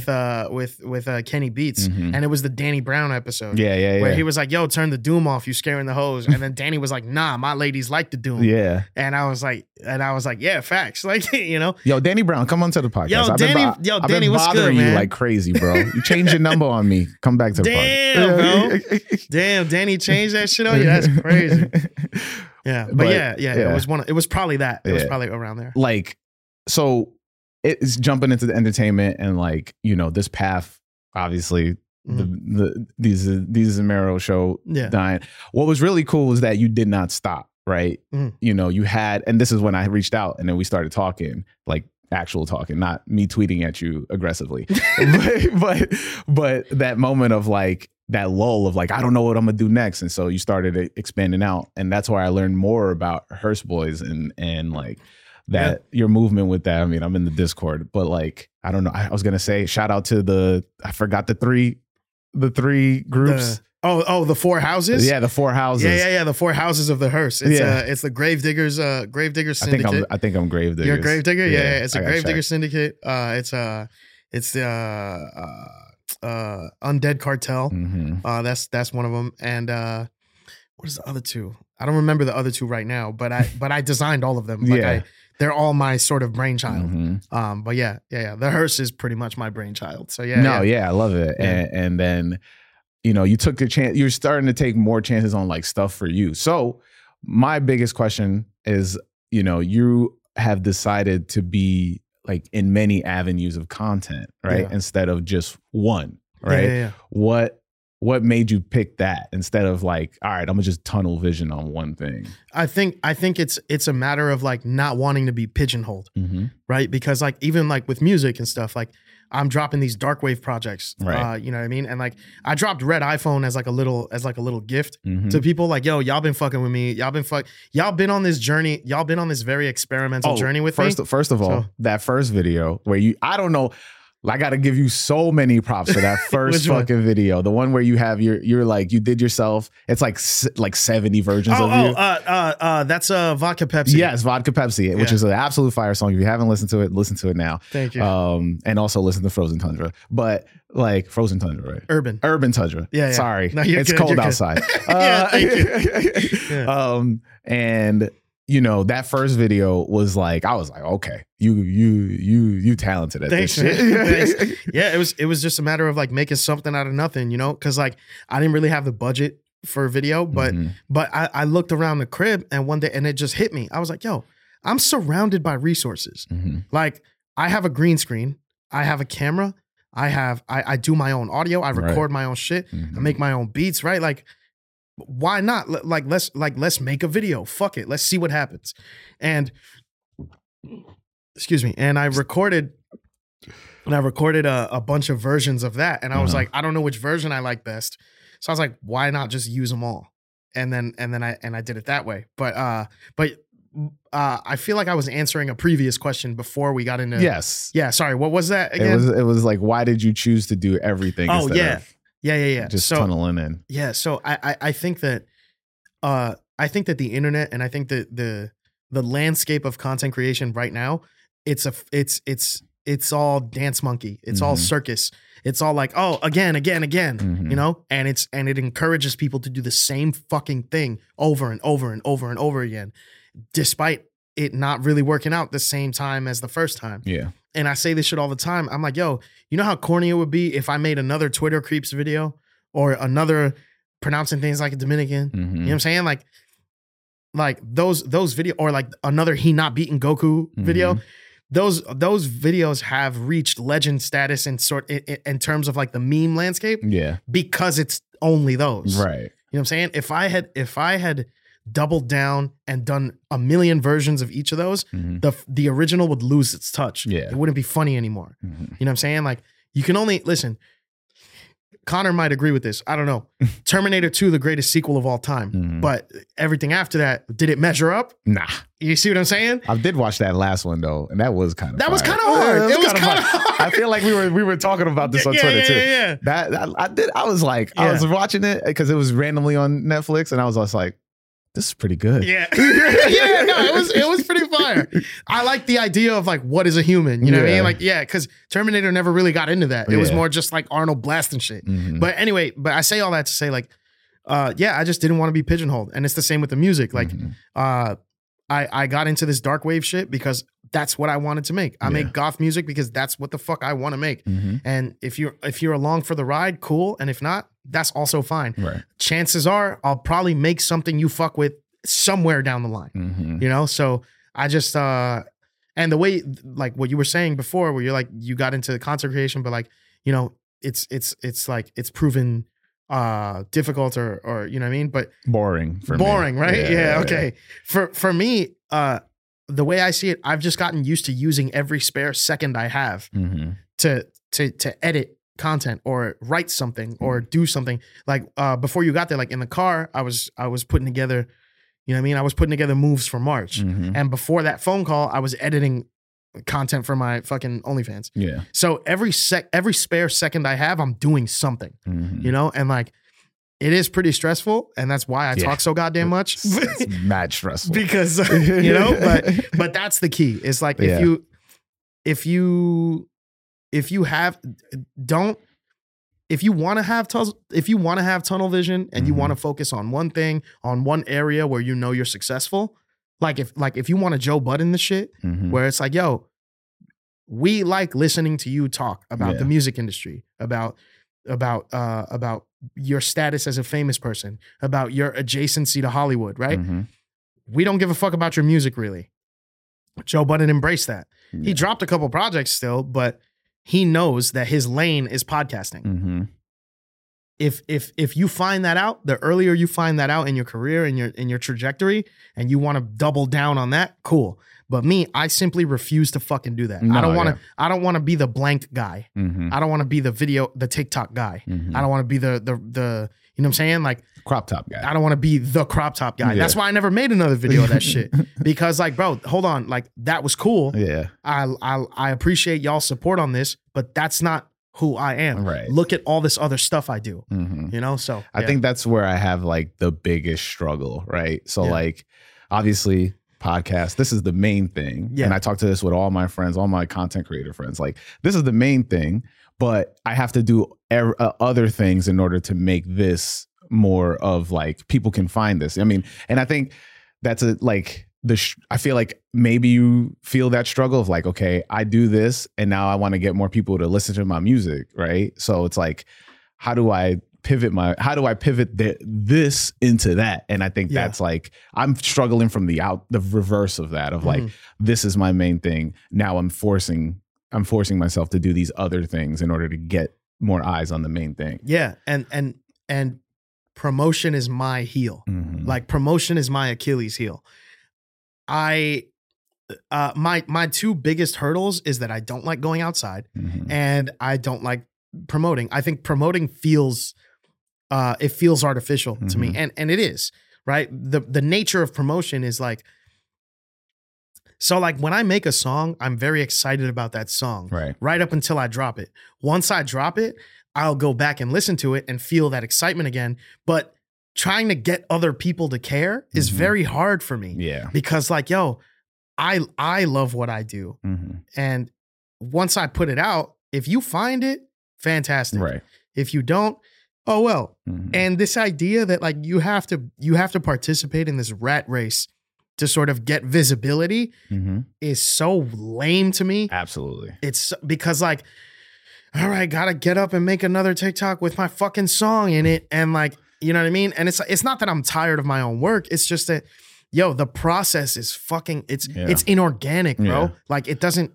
Speaker 2: Kenny Beats, and it was the Danny Brown episode. Where he was like, yo, turn the Doom off, you scaring the hose. And then Danny was like, nah, my ladies like the Doom. And I was like, yeah, facts. Like, you know.
Speaker 1: Yo, Danny Brown, come on to the podcast.
Speaker 2: Danny, what's good, man?
Speaker 1: You like crazy, bro. You changed your number on me. Come back to the
Speaker 2: podcast. Damn, bro. Damn, Danny changed that shit on you. That's crazy. Yeah. But yeah. It was probably that. It was probably around there.
Speaker 1: Like, so it's jumping into the entertainment and like, you know, this path, obviously the Desus and Mero show dying. What was really cool was that you did not stop, right? You know, you had, and this is when I reached out and then we started talking, like actual talking, not me tweeting at you aggressively. but that moment of like that lull of like, I don't know what I'm gonna do next. And so you started expanding out. And that's where I learned more about Hearst Boys and like that your movement with that. I mean, I'm in the Discord, but like, I don't know. I was gonna say shout out to I forgot the three groups.
Speaker 2: The four houses?
Speaker 1: Yeah, the four houses.
Speaker 2: Yeah. The four houses of the Hearst. It's the Gravediggers Syndicate.
Speaker 1: I think I'm Gravediggers.
Speaker 2: You're a Gravedigger? Yeah, it's a Gravedigger
Speaker 1: check.
Speaker 2: Syndicate. It's the Undead Cartel.
Speaker 1: Mm-hmm.
Speaker 2: That's one of them. And what is the other two? I don't remember the other two right now, but I designed all of them. Like they're all my sort of brainchild.
Speaker 1: Mm-hmm.
Speaker 2: But yeah. The Hearst is pretty much my brainchild. So yeah.
Speaker 1: I love it.
Speaker 2: Yeah.
Speaker 1: And then, you know, you took a chance. You're starting to take more chances on like stuff for you. So my biggest question is, you know, you have decided to be like in many avenues of content, right?
Speaker 2: Yeah.
Speaker 1: Instead of just one, right?
Speaker 2: Yeah.
Speaker 1: What made you pick that instead of like, all right, I'm gonna just tunnel vision on one thing?
Speaker 2: I think it's a matter of like not wanting to be pigeonholed, right? Because like even like with music and stuff, like I'm dropping these dark wave projects,
Speaker 1: right?
Speaker 2: You know what I mean? And like I dropped Red iPhone as like a little gift to people. Like, yo, y'all been fucking with me. Y'all been on this journey. Y'all been on this very experimental journey with me.
Speaker 1: First of all, that first video where I don't know. I got to give you so many props for that first fucking video. The one where you have you're like, you did yourself. It's like 70 versions of you.
Speaker 2: That's Vodka Pepsi.
Speaker 1: Yes, Vodka Pepsi, which is an absolute fire song. If you haven't listened to it, listen to it now.
Speaker 2: Thank you.
Speaker 1: And also listen to Frozen Tundra. But like Frozen Tundra, right?
Speaker 2: Urban
Speaker 1: Tundra.
Speaker 2: Yeah.
Speaker 1: Sorry.
Speaker 2: No,
Speaker 1: it's
Speaker 2: good,
Speaker 1: cold outside.
Speaker 2: Yeah, thank you.
Speaker 1: And you know, that first video was like, I was like, okay, you talented at this shit.
Speaker 2: Thanks. Yeah, it was just a matter of like making something out of nothing, you know? Cause like I didn't really have the budget for a video, but I looked around the crib and one day and it just hit me. I was like, yo, I'm surrounded by resources. Like I have a green screen, I have a camera, I do my own audio, I record my own shit, I make my own beats, right? Like why not? Let's make a video. Fuck it. Let's see what happens. And excuse me. And I recorded a bunch of versions of that. And I was like, I don't know which version I like best. So I was like, why not just use them all? And then I did it that way. But I feel like I was answering a previous question before we got into.
Speaker 1: Yes.
Speaker 2: Yeah. Sorry. What was that again?
Speaker 1: It was like, why did you choose to do everything?
Speaker 2: Oh yeah. Yeah.
Speaker 1: Just tunneling in.
Speaker 2: Yeah. So I think that the internet and I think that the landscape of content creation right now, it's all dance monkey. It's all circus. It's all like, oh, again, you know, and it encourages people to do the same fucking thing over and over and over and over again, despite it not really working out the same time as the first time.
Speaker 1: Yeah.
Speaker 2: And I say this shit all the time. I'm like, yo, you know how corny it would be if I made another Twitter Creeps video or another pronouncing things like a Dominican? You know what I'm saying? Like those video or like another he not beating Goku video. Those videos have reached legend status in terms of like the meme landscape. Yeah. Because it's only those.
Speaker 1: Right.
Speaker 2: You know what I'm saying? If I had doubled down and done a million versions of each of those, the original would lose its touch.
Speaker 1: Yeah.
Speaker 2: It wouldn't be funny anymore. You know what I'm saying? Like you can only listen. Connor might agree with this. I don't know. Terminator 2, the greatest sequel of all time. But everything after that, did it measure up?
Speaker 1: Nah.
Speaker 2: You see what I'm saying?
Speaker 1: I did watch that last one though, and that was kind of
Speaker 2: was kind of hard. It was kind of hard.
Speaker 1: I feel like we were talking about this on Twitter too.
Speaker 2: Yeah.
Speaker 1: That I did. I was like, I was watching it because it was randomly on Netflix, and I was just like, this is pretty good.
Speaker 2: Yeah. Yeah, no, it was pretty fire. I like the idea of like, what is a human? You know what I mean? Like, yeah, because Terminator never really got into that. It was more just like Arnold blasting shit. But anyway, I say all that to say like, I just didn't want to be pigeonholed. And it's the same with the music. Like, I got into this dark wave shit because that's what I wanted to make. I make goth music because that's what the fuck I want to make. And if you're along for the ride, cool. And if not, that's also fine.
Speaker 1: Right.
Speaker 2: Chances are I'll probably make something you fuck with somewhere down the line. You know? So I just and the way like what you were saying before, where you're like you got into content creation, but like, you know, it's like it's proven difficult or you know what I mean? But
Speaker 1: boring for
Speaker 2: boring,
Speaker 1: me.
Speaker 2: right? Yeah, okay. For me, the way I see it, I've just gotten used to using every spare second I have to edit content or write something or do something. Like before you got there, like in the car, I was putting together, you know what I mean? I was putting together moves for March. And before that phone call, I was editing content for my fucking OnlyFans.
Speaker 1: Yeah.
Speaker 2: So every spare second I have, I'm doing something, you know? And like, it is pretty stressful, and that's why I talk so goddamn much.
Speaker 1: It's mad stressful.
Speaker 2: Because you know, but that's the key. It's like if you want to have tunnel vision and you want to focus on one thing, on one area where you know you're successful, like if you want to Joe Budden the shit, where it's like, yo, we like listening to you talk about the music industry, about your status as a famous person, about your adjacency to Hollywood, right? We don't give a fuck about your music, really. Joe Budden embraced that. He dropped a couple projects still, but he knows that his lane is podcasting. If you find that out, the earlier you find that out in your career and in your trajectory, and you want to double down on that, cool. But me, I simply refuse to fucking do that. I don't want to be the blank guy. I don't want to be the TikTok guy. I don't want to be the you know what I'm saying? Like
Speaker 1: crop top guy.
Speaker 2: I don't want to be the crop top guy. That's why I never made another video of that shit. Because like, bro, hold on. Like that was cool.
Speaker 1: Yeah.
Speaker 2: I appreciate y'all's support on this, but that's not who I am.
Speaker 1: Right.
Speaker 2: Look at all this other stuff I do. You know? So
Speaker 1: I think that's where I have like the biggest struggle, right? So like obviously podcast, this is the main thing. And I talk to this with all my friends, all my content creator friends. Like this is the main thing, but I have to do other things in order to make this more of like people can find this. I mean, and I think that's I feel like maybe you feel that struggle of like, okay, I do this and now I want to get more people to listen to my music, right? So it's like, how do I pivot this into that? And I think that's like, I'm struggling from the reverse of that, of like, this is my main thing. Now I'm forcing myself to do these other things in order to get more eyes on the main thing. Yeah.
Speaker 2: And promotion is my heel. Like promotion is my Achilles heel. My two biggest hurdles is that I don't like going outside and I don't like promoting. I think promoting feels artificial to me, and it is, right? The nature of promotion is like, so like when I make a song, I'm very excited about that song, right up until I drop it. Once I drop it, I'll go back and listen to it and feel that excitement again. But trying to get other people to care is very hard for me. Yeah. Because like, yo, I love what I do. And once I put it out, if you find it, fantastic. Right. If you don't, oh well. And this idea that like you have to participate in this rat race to sort of get visibility is so lame to me.
Speaker 1: Absolutely.
Speaker 2: It's because like, all right, gotta get up and make another TikTok with my fucking song in it. And like, you know what I mean? And it's not that I'm tired of my own work. It's just that, yo, the process is fucking, it's inorganic, bro. Yeah. Like it doesn't,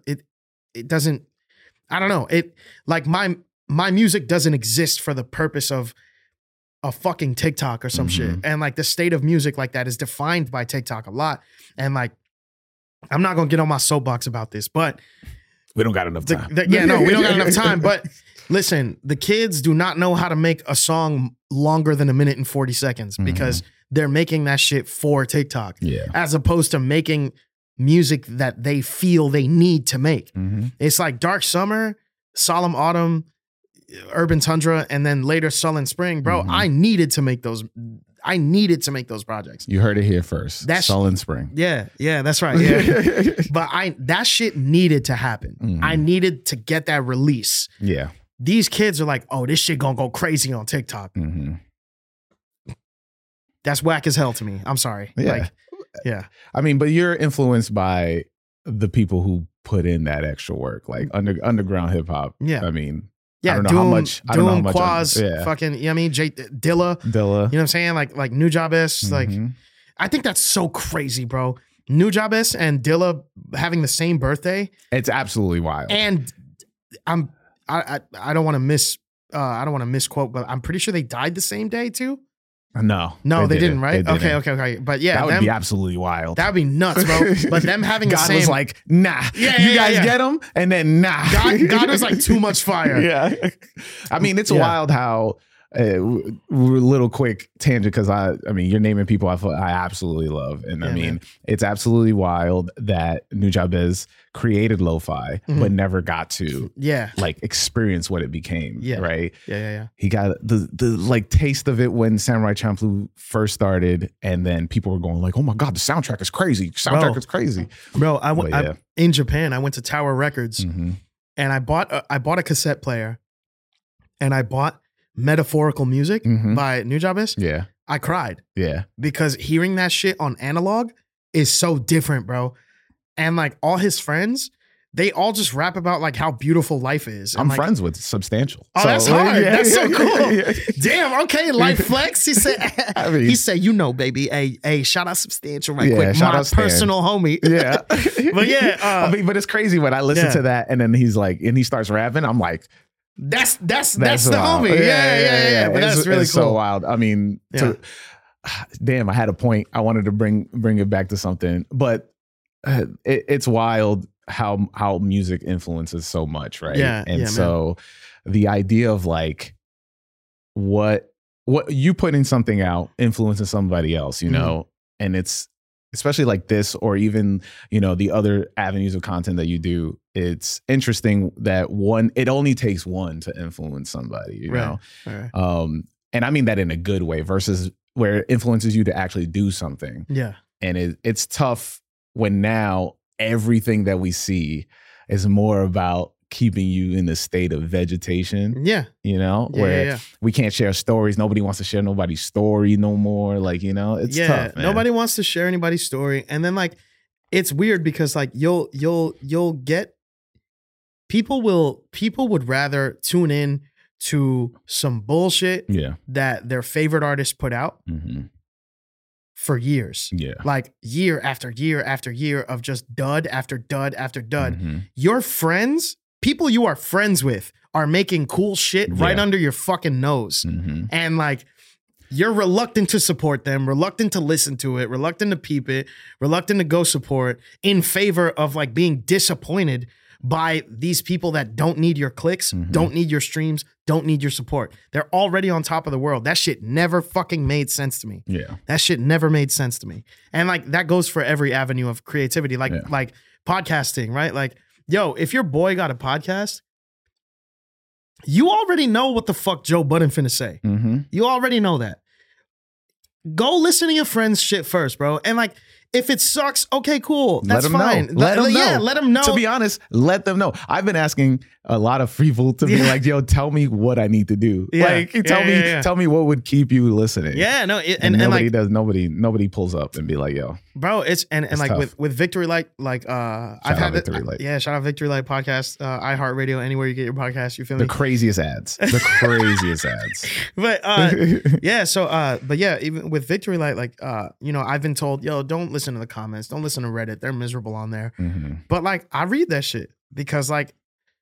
Speaker 2: I don't know. It like my music doesn't exist for the purpose of a fucking TikTok or some shit. And like the state of music like that is defined by TikTok a lot. And like, I'm not gonna get on my soapbox about this, but
Speaker 1: we don't got enough time.
Speaker 2: We don't got enough time. But listen, the kids do not know how to make a song longer than 1 minute and 40 seconds because they're making that shit for TikTok. Yeah. As opposed to making music that they feel they need to make. It's like Dark Summer, Solemn Autumn, Urban Tundra, and then later Sullen Spring. Bro, I needed to make those projects.
Speaker 1: You heard it here first. That's Sullen Spring.
Speaker 2: Yeah, that's right. Yeah. But that shit needed to happen. I needed to get that release. Yeah. These kids are like, oh, this shit gonna go crazy on TikTok. That's whack as hell to me. I'm sorry.
Speaker 1: Yeah.
Speaker 2: Like, yeah.
Speaker 1: I mean, but you're influenced by the people who put in that extra work, like underground hip hop. Yeah. I mean,
Speaker 2: yeah, I don't know how much. Quaz, fucking, you know what I mean? Dilla. You know what I'm saying? Like Nujabes. Like, I think that's so crazy, bro. Nujabes and Dilla having the same birthday.
Speaker 1: It's absolutely wild.
Speaker 2: And I don't want to misquote, but I'm pretty sure they died the same day too.
Speaker 1: No,
Speaker 2: No, they didn't, right?
Speaker 1: They didn't.
Speaker 2: Okay. But yeah,
Speaker 1: That would be absolutely wild.
Speaker 2: That would be nuts, bro. But them having
Speaker 1: God
Speaker 2: the same,
Speaker 1: was like, nah, you guys get them, and then nah.
Speaker 2: God was like too much fire.
Speaker 1: Yeah, I mean, it's wild how. Little quick tangent because I mean, you're naming people I absolutely love, and I mean, man. It's absolutely wild that Nujabes created lo-fi, but never got to like experience what it became. Right.
Speaker 2: Yeah.
Speaker 1: He got the like taste of it when Samurai Champloo first started, and then people were going like, "Oh my god, the soundtrack is crazy! Is crazy,
Speaker 2: bro." I in Japan. I went to Tower Records, and I bought a cassette player, and I bought Metaphorical Music by Nujabes.
Speaker 1: Yeah.
Speaker 2: I cried.
Speaker 1: Yeah.
Speaker 2: Because hearing that shit on analog is so different, bro. And like all his friends, they all just rap about like how beautiful life is. And
Speaker 1: I'm
Speaker 2: like,
Speaker 1: friends with Substantial.
Speaker 2: Oh, so, that's hard. That's so cool. Damn, okay, life flex. He said, he said, you know, baby, hey, shout out Substantial right quick. Shout out personal homie.
Speaker 1: Yeah.
Speaker 2: But yeah.
Speaker 1: I mean, but it's crazy when I listen to that and then he's like, and he starts rapping, I'm like,
Speaker 2: That's the homie. Yeah. But that's really cool.
Speaker 1: So wild. I mean, damn, I had a point. I wanted to bring it back to something, but it's wild how music influences so much, right?
Speaker 2: Yeah.
Speaker 1: And so the idea of like what you putting something out influences somebody else, you know, and it's especially like this, or even, you know, the other avenues of content that you do, it's interesting that it only takes one to influence somebody, you know?
Speaker 2: Right.
Speaker 1: And I mean that in a good way versus where it influences you to actually do something.
Speaker 2: Yeah.
Speaker 1: And it's tough when now everything that we see is more about keeping you in a state of vegetation.
Speaker 2: Yeah.
Speaker 1: You know, where we can't share stories. Nobody wants to share nobody's story no more. Like, you know, it's tough, man.
Speaker 2: Nobody wants to share anybody's story. And then like, it's weird because like you'll get people would rather tune in to some bullshit that their favorite artist put out for years.
Speaker 1: Yeah.
Speaker 2: Like year after year after year of just dud after dud after dud. Your friends, people you are friends with, are making cool shit right under your fucking nose. And like, you're reluctant to support them, reluctant to listen to it, reluctant to peep it, reluctant to go support, in favor of like being disappointed by these people that don't need your clicks, don't need your streams, don't need your support. They're already on top of the world. That shit never fucking made sense to me.
Speaker 1: Yeah.
Speaker 2: That shit never made sense to me. And like, that goes for every avenue of creativity, like podcasting, right? Like, yo, if your boy got a podcast, you already know what the fuck Joe Budden finna say. You already know that. Go listen to your friend's shit first, bro. And like, if it sucks, okay, cool. That's fine.
Speaker 1: Let them know.
Speaker 2: Yeah, let them know.
Speaker 1: To be honest, let them know. I've been asking a lot of people to be like, yo, tell me what I need to do. Like, tell me what would keep you listening.
Speaker 2: Yeah, no.
Speaker 1: And nobody does. Nobody pulls up and be like, yo.
Speaker 2: Bro, it's like tough. with Victory Light, like I've had
Speaker 1: Victory Light.
Speaker 2: Yeah, shout out Victory Light podcast, iHeartRadio, anywhere you get your podcast, you feel me?
Speaker 1: The craziest ads.
Speaker 2: But but yeah, even with Victory Light, like you know, I've been told, yo, don't listen to the comments, don't listen to Reddit, they're miserable on there. But like, I read that shit because like,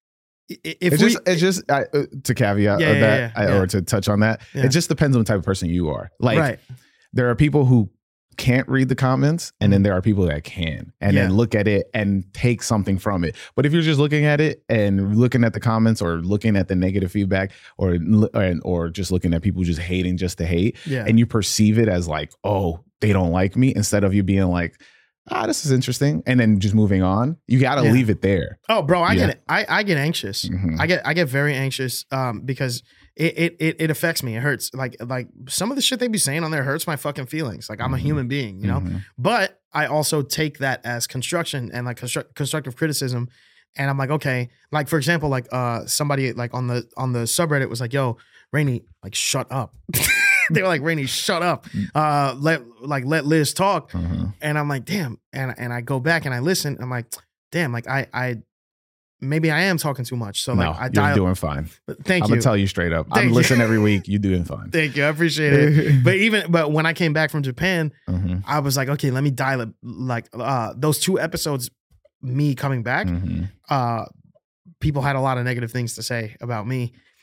Speaker 1: to caveat or to touch on that, it just depends on the type of person you are. Like, there are people who can't read the comments, and then there are people that can, and then look at it and take something from it. But if you're just looking at it and looking at the comments, or looking at the negative feedback, or just looking at people just hating just to hate, and you perceive it as like, oh, they don't like me, instead of you being like, this is interesting, and then just moving on, you got to leave it there.
Speaker 2: Oh, bro, I get it. I get anxious. I get very anxious because it affects me. It hurts. Like some of the shit they be saying on there hurts my fucking feelings. Like, I'm a human being, you know. But I also take that as construction and like constructive criticism. And I'm like, okay, like for example, like somebody like on the subreddit was like, yo, Rainy, like shut up. They were like, Rainy, shut up. Let Liz talk. And I'm like, damn. And I go back and I listen. I'm like, damn, like I maybe I am talking too much. So like,
Speaker 1: you're doing fine.
Speaker 2: Thank you.
Speaker 1: I'm gonna tell you straight up. I'm listening every week. You're doing fine.
Speaker 2: Thank you. I appreciate it. But when I came back from Japan, I was like, okay, let me dial it. Like those 2 episodes, me coming back, people had a lot of negative things to say about me.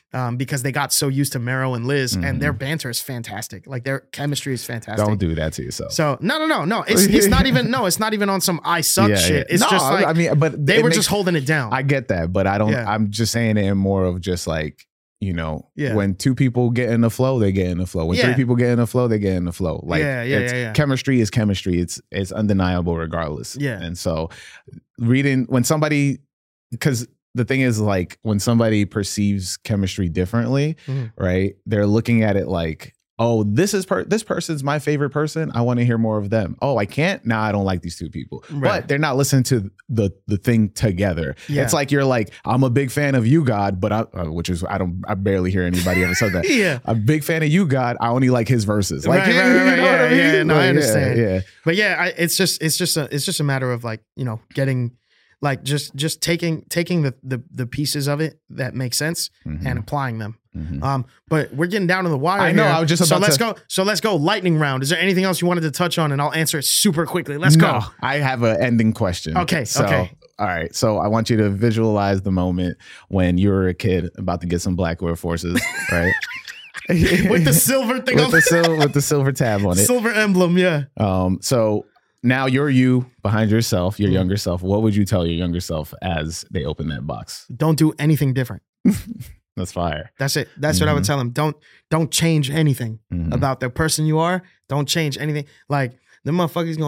Speaker 2: because they got so used to Mero and Liz, and their banter is fantastic. Like their chemistry is fantastic.
Speaker 1: Don't do that to yourself.
Speaker 2: So no. It's not even it's not even on some I suck shit. It's just like,
Speaker 1: I mean, but
Speaker 2: they were just holding it down.
Speaker 1: I get that, but I don't. Yeah. I'm just saying it in more of just like, you know, when 2 people get in the flow, they get in the flow. When 3 people get in the flow, they get in the flow. Like chemistry is chemistry. It's undeniable regardless.
Speaker 2: Yeah.
Speaker 1: And so when somebody, because the thing is, like, when somebody perceives chemistry differently, right? They're looking at it like, oh, this person's my favorite person. I want to hear more of them. Oh, I can't? Nah, I don't like these 2 people. Right. But they're not listening to the thing together. Yeah. It's like you're like, I'm a big fan of you, God, but I barely hear anybody ever say that.
Speaker 2: Yeah.
Speaker 1: I'm a big fan of you, God. I only like his verses. Like,
Speaker 2: right. Yeah. No, I understand.
Speaker 1: Yeah.
Speaker 2: But it's just a matter of, like, you know, getting, like, just taking the pieces of it that make sense and applying them. But we're getting down to the wire.
Speaker 1: I know.
Speaker 2: Here.
Speaker 1: I was just about
Speaker 2: let's go lightning round. Is there anything else you wanted to touch on? And I'll answer it super quickly. Let's go.
Speaker 1: I have an ending question.
Speaker 2: Okay.
Speaker 1: All right. So I want you to visualize the moment when you were a kid about to get some Black Air Forces, right?
Speaker 2: With the silver thing
Speaker 1: with the silver tab on it.
Speaker 2: Silver emblem, yeah.
Speaker 1: So now you're you behind yourself, your younger self. What would you tell your younger self as they open that box?
Speaker 2: Don't do anything different.
Speaker 1: That's fire.
Speaker 2: That's it. That's what I would tell them. Don't change anything about the person you are. Don't change anything. Like, the motherfuckers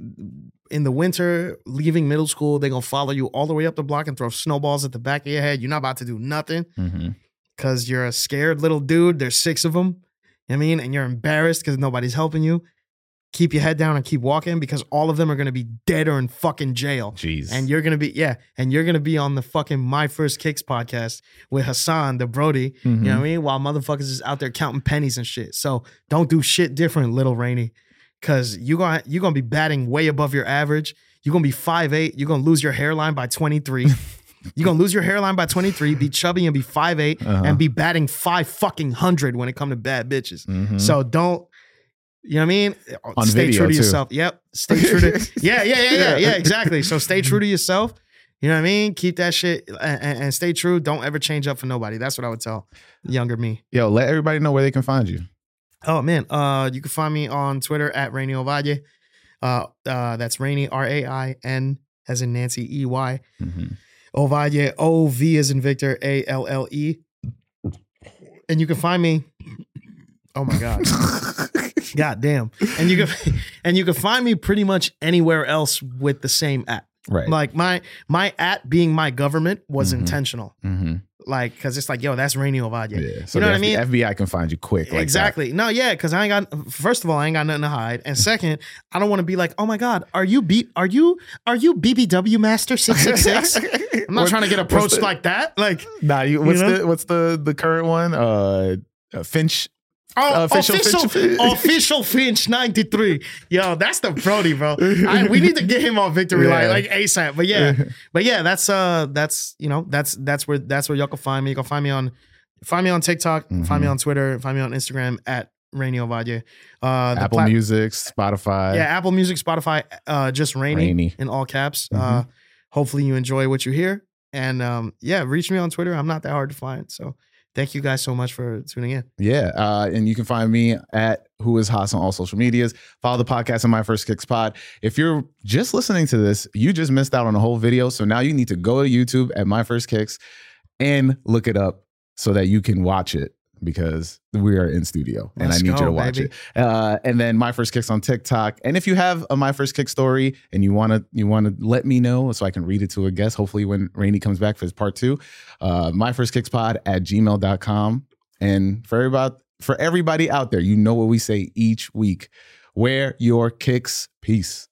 Speaker 2: in the winter, leaving middle school, they're gonna follow you all the way up the block and throw snowballs at the back of your head. You're not about to do nothing because you're a scared little dude. There's 6 of them. You know what I mean? And you're embarrassed because nobody's helping you. Keep your head down and keep walking, because all of them are going to be dead or in fucking jail.
Speaker 1: Jeez.
Speaker 2: And you're going to be on the fucking My First Kicks podcast with Hassan, the Brody, you know what I mean? While motherfuckers is out there counting pennies and shit. So don't do shit different, little Rainy, because you're going to be batting way above your average. You're going to be 5'8". You're going to lose your hairline by 23. You're going to lose your hairline by 23, be chubby and be 5'8", and be batting 500 when it comes to bad bitches. So don't, you know what I mean? Stay true to yourself. Yep. Stay true to Yeah, exactly. So stay true to yourself. You know what I mean? Keep that shit and stay true. Don't ever change up for nobody. That's what I would tell younger me.
Speaker 1: Yo, let everybody know where they can find you.
Speaker 2: Oh man. You can find me on Twitter at Rainy Ovalle. That's Rainy, RAIN as in Nancy, EY. Ovalle, OV as in Victor, ALLE. And you can find me. Oh my God. God damn. And you can find me pretty much anywhere else with the same at.
Speaker 1: Right.
Speaker 2: Like my at being my government was intentional. Like, because it's like, yo, that's Rainy Ovalle.
Speaker 1: Yeah. So
Speaker 2: you know what I mean?
Speaker 1: FBI can find you quick. Like
Speaker 2: exactly.
Speaker 1: That.
Speaker 2: No, yeah, because first of all, I ain't got nothing to hide. And second, I don't want to be like, oh my God, are you BBW Master 666? I'm not trying to get approached like that. Like,
Speaker 1: nah, what's the current one? Finch.
Speaker 2: Oh, official Finch 93. Yo, that's the Brody, bro. We need to get him on Victory Line like ASAP. But yeah, that's where y'all can find me. You can find me on TikTok, find me on Twitter, find me on Instagram at Rainy Ovalle.
Speaker 1: Apple Music, Spotify.
Speaker 2: Yeah, Apple Music, Spotify, just Rainy in all caps. Hopefully you enjoy what you hear. And reach me on Twitter. I'm not that hard to find. So thank you guys so much for tuning in.
Speaker 1: Yeah. And you can find me at Who Is Haas on all social medias. Follow the podcast on My First Kicks Pod. If you're just listening to this, you just missed out on a whole video. So now you need to go to YouTube at My First Kicks and look it up so that you can watch it, because we are in studio and I need you to watch it. And then My First Kicks on TikTok. And if you have a My First Kick story and you want to let me know so I can read it to a guest, hopefully when Rainy comes back for his part 2, myfirstkickspod@gmail.com. And for everybody out there, you know what we say each week: wear your kicks. Peace.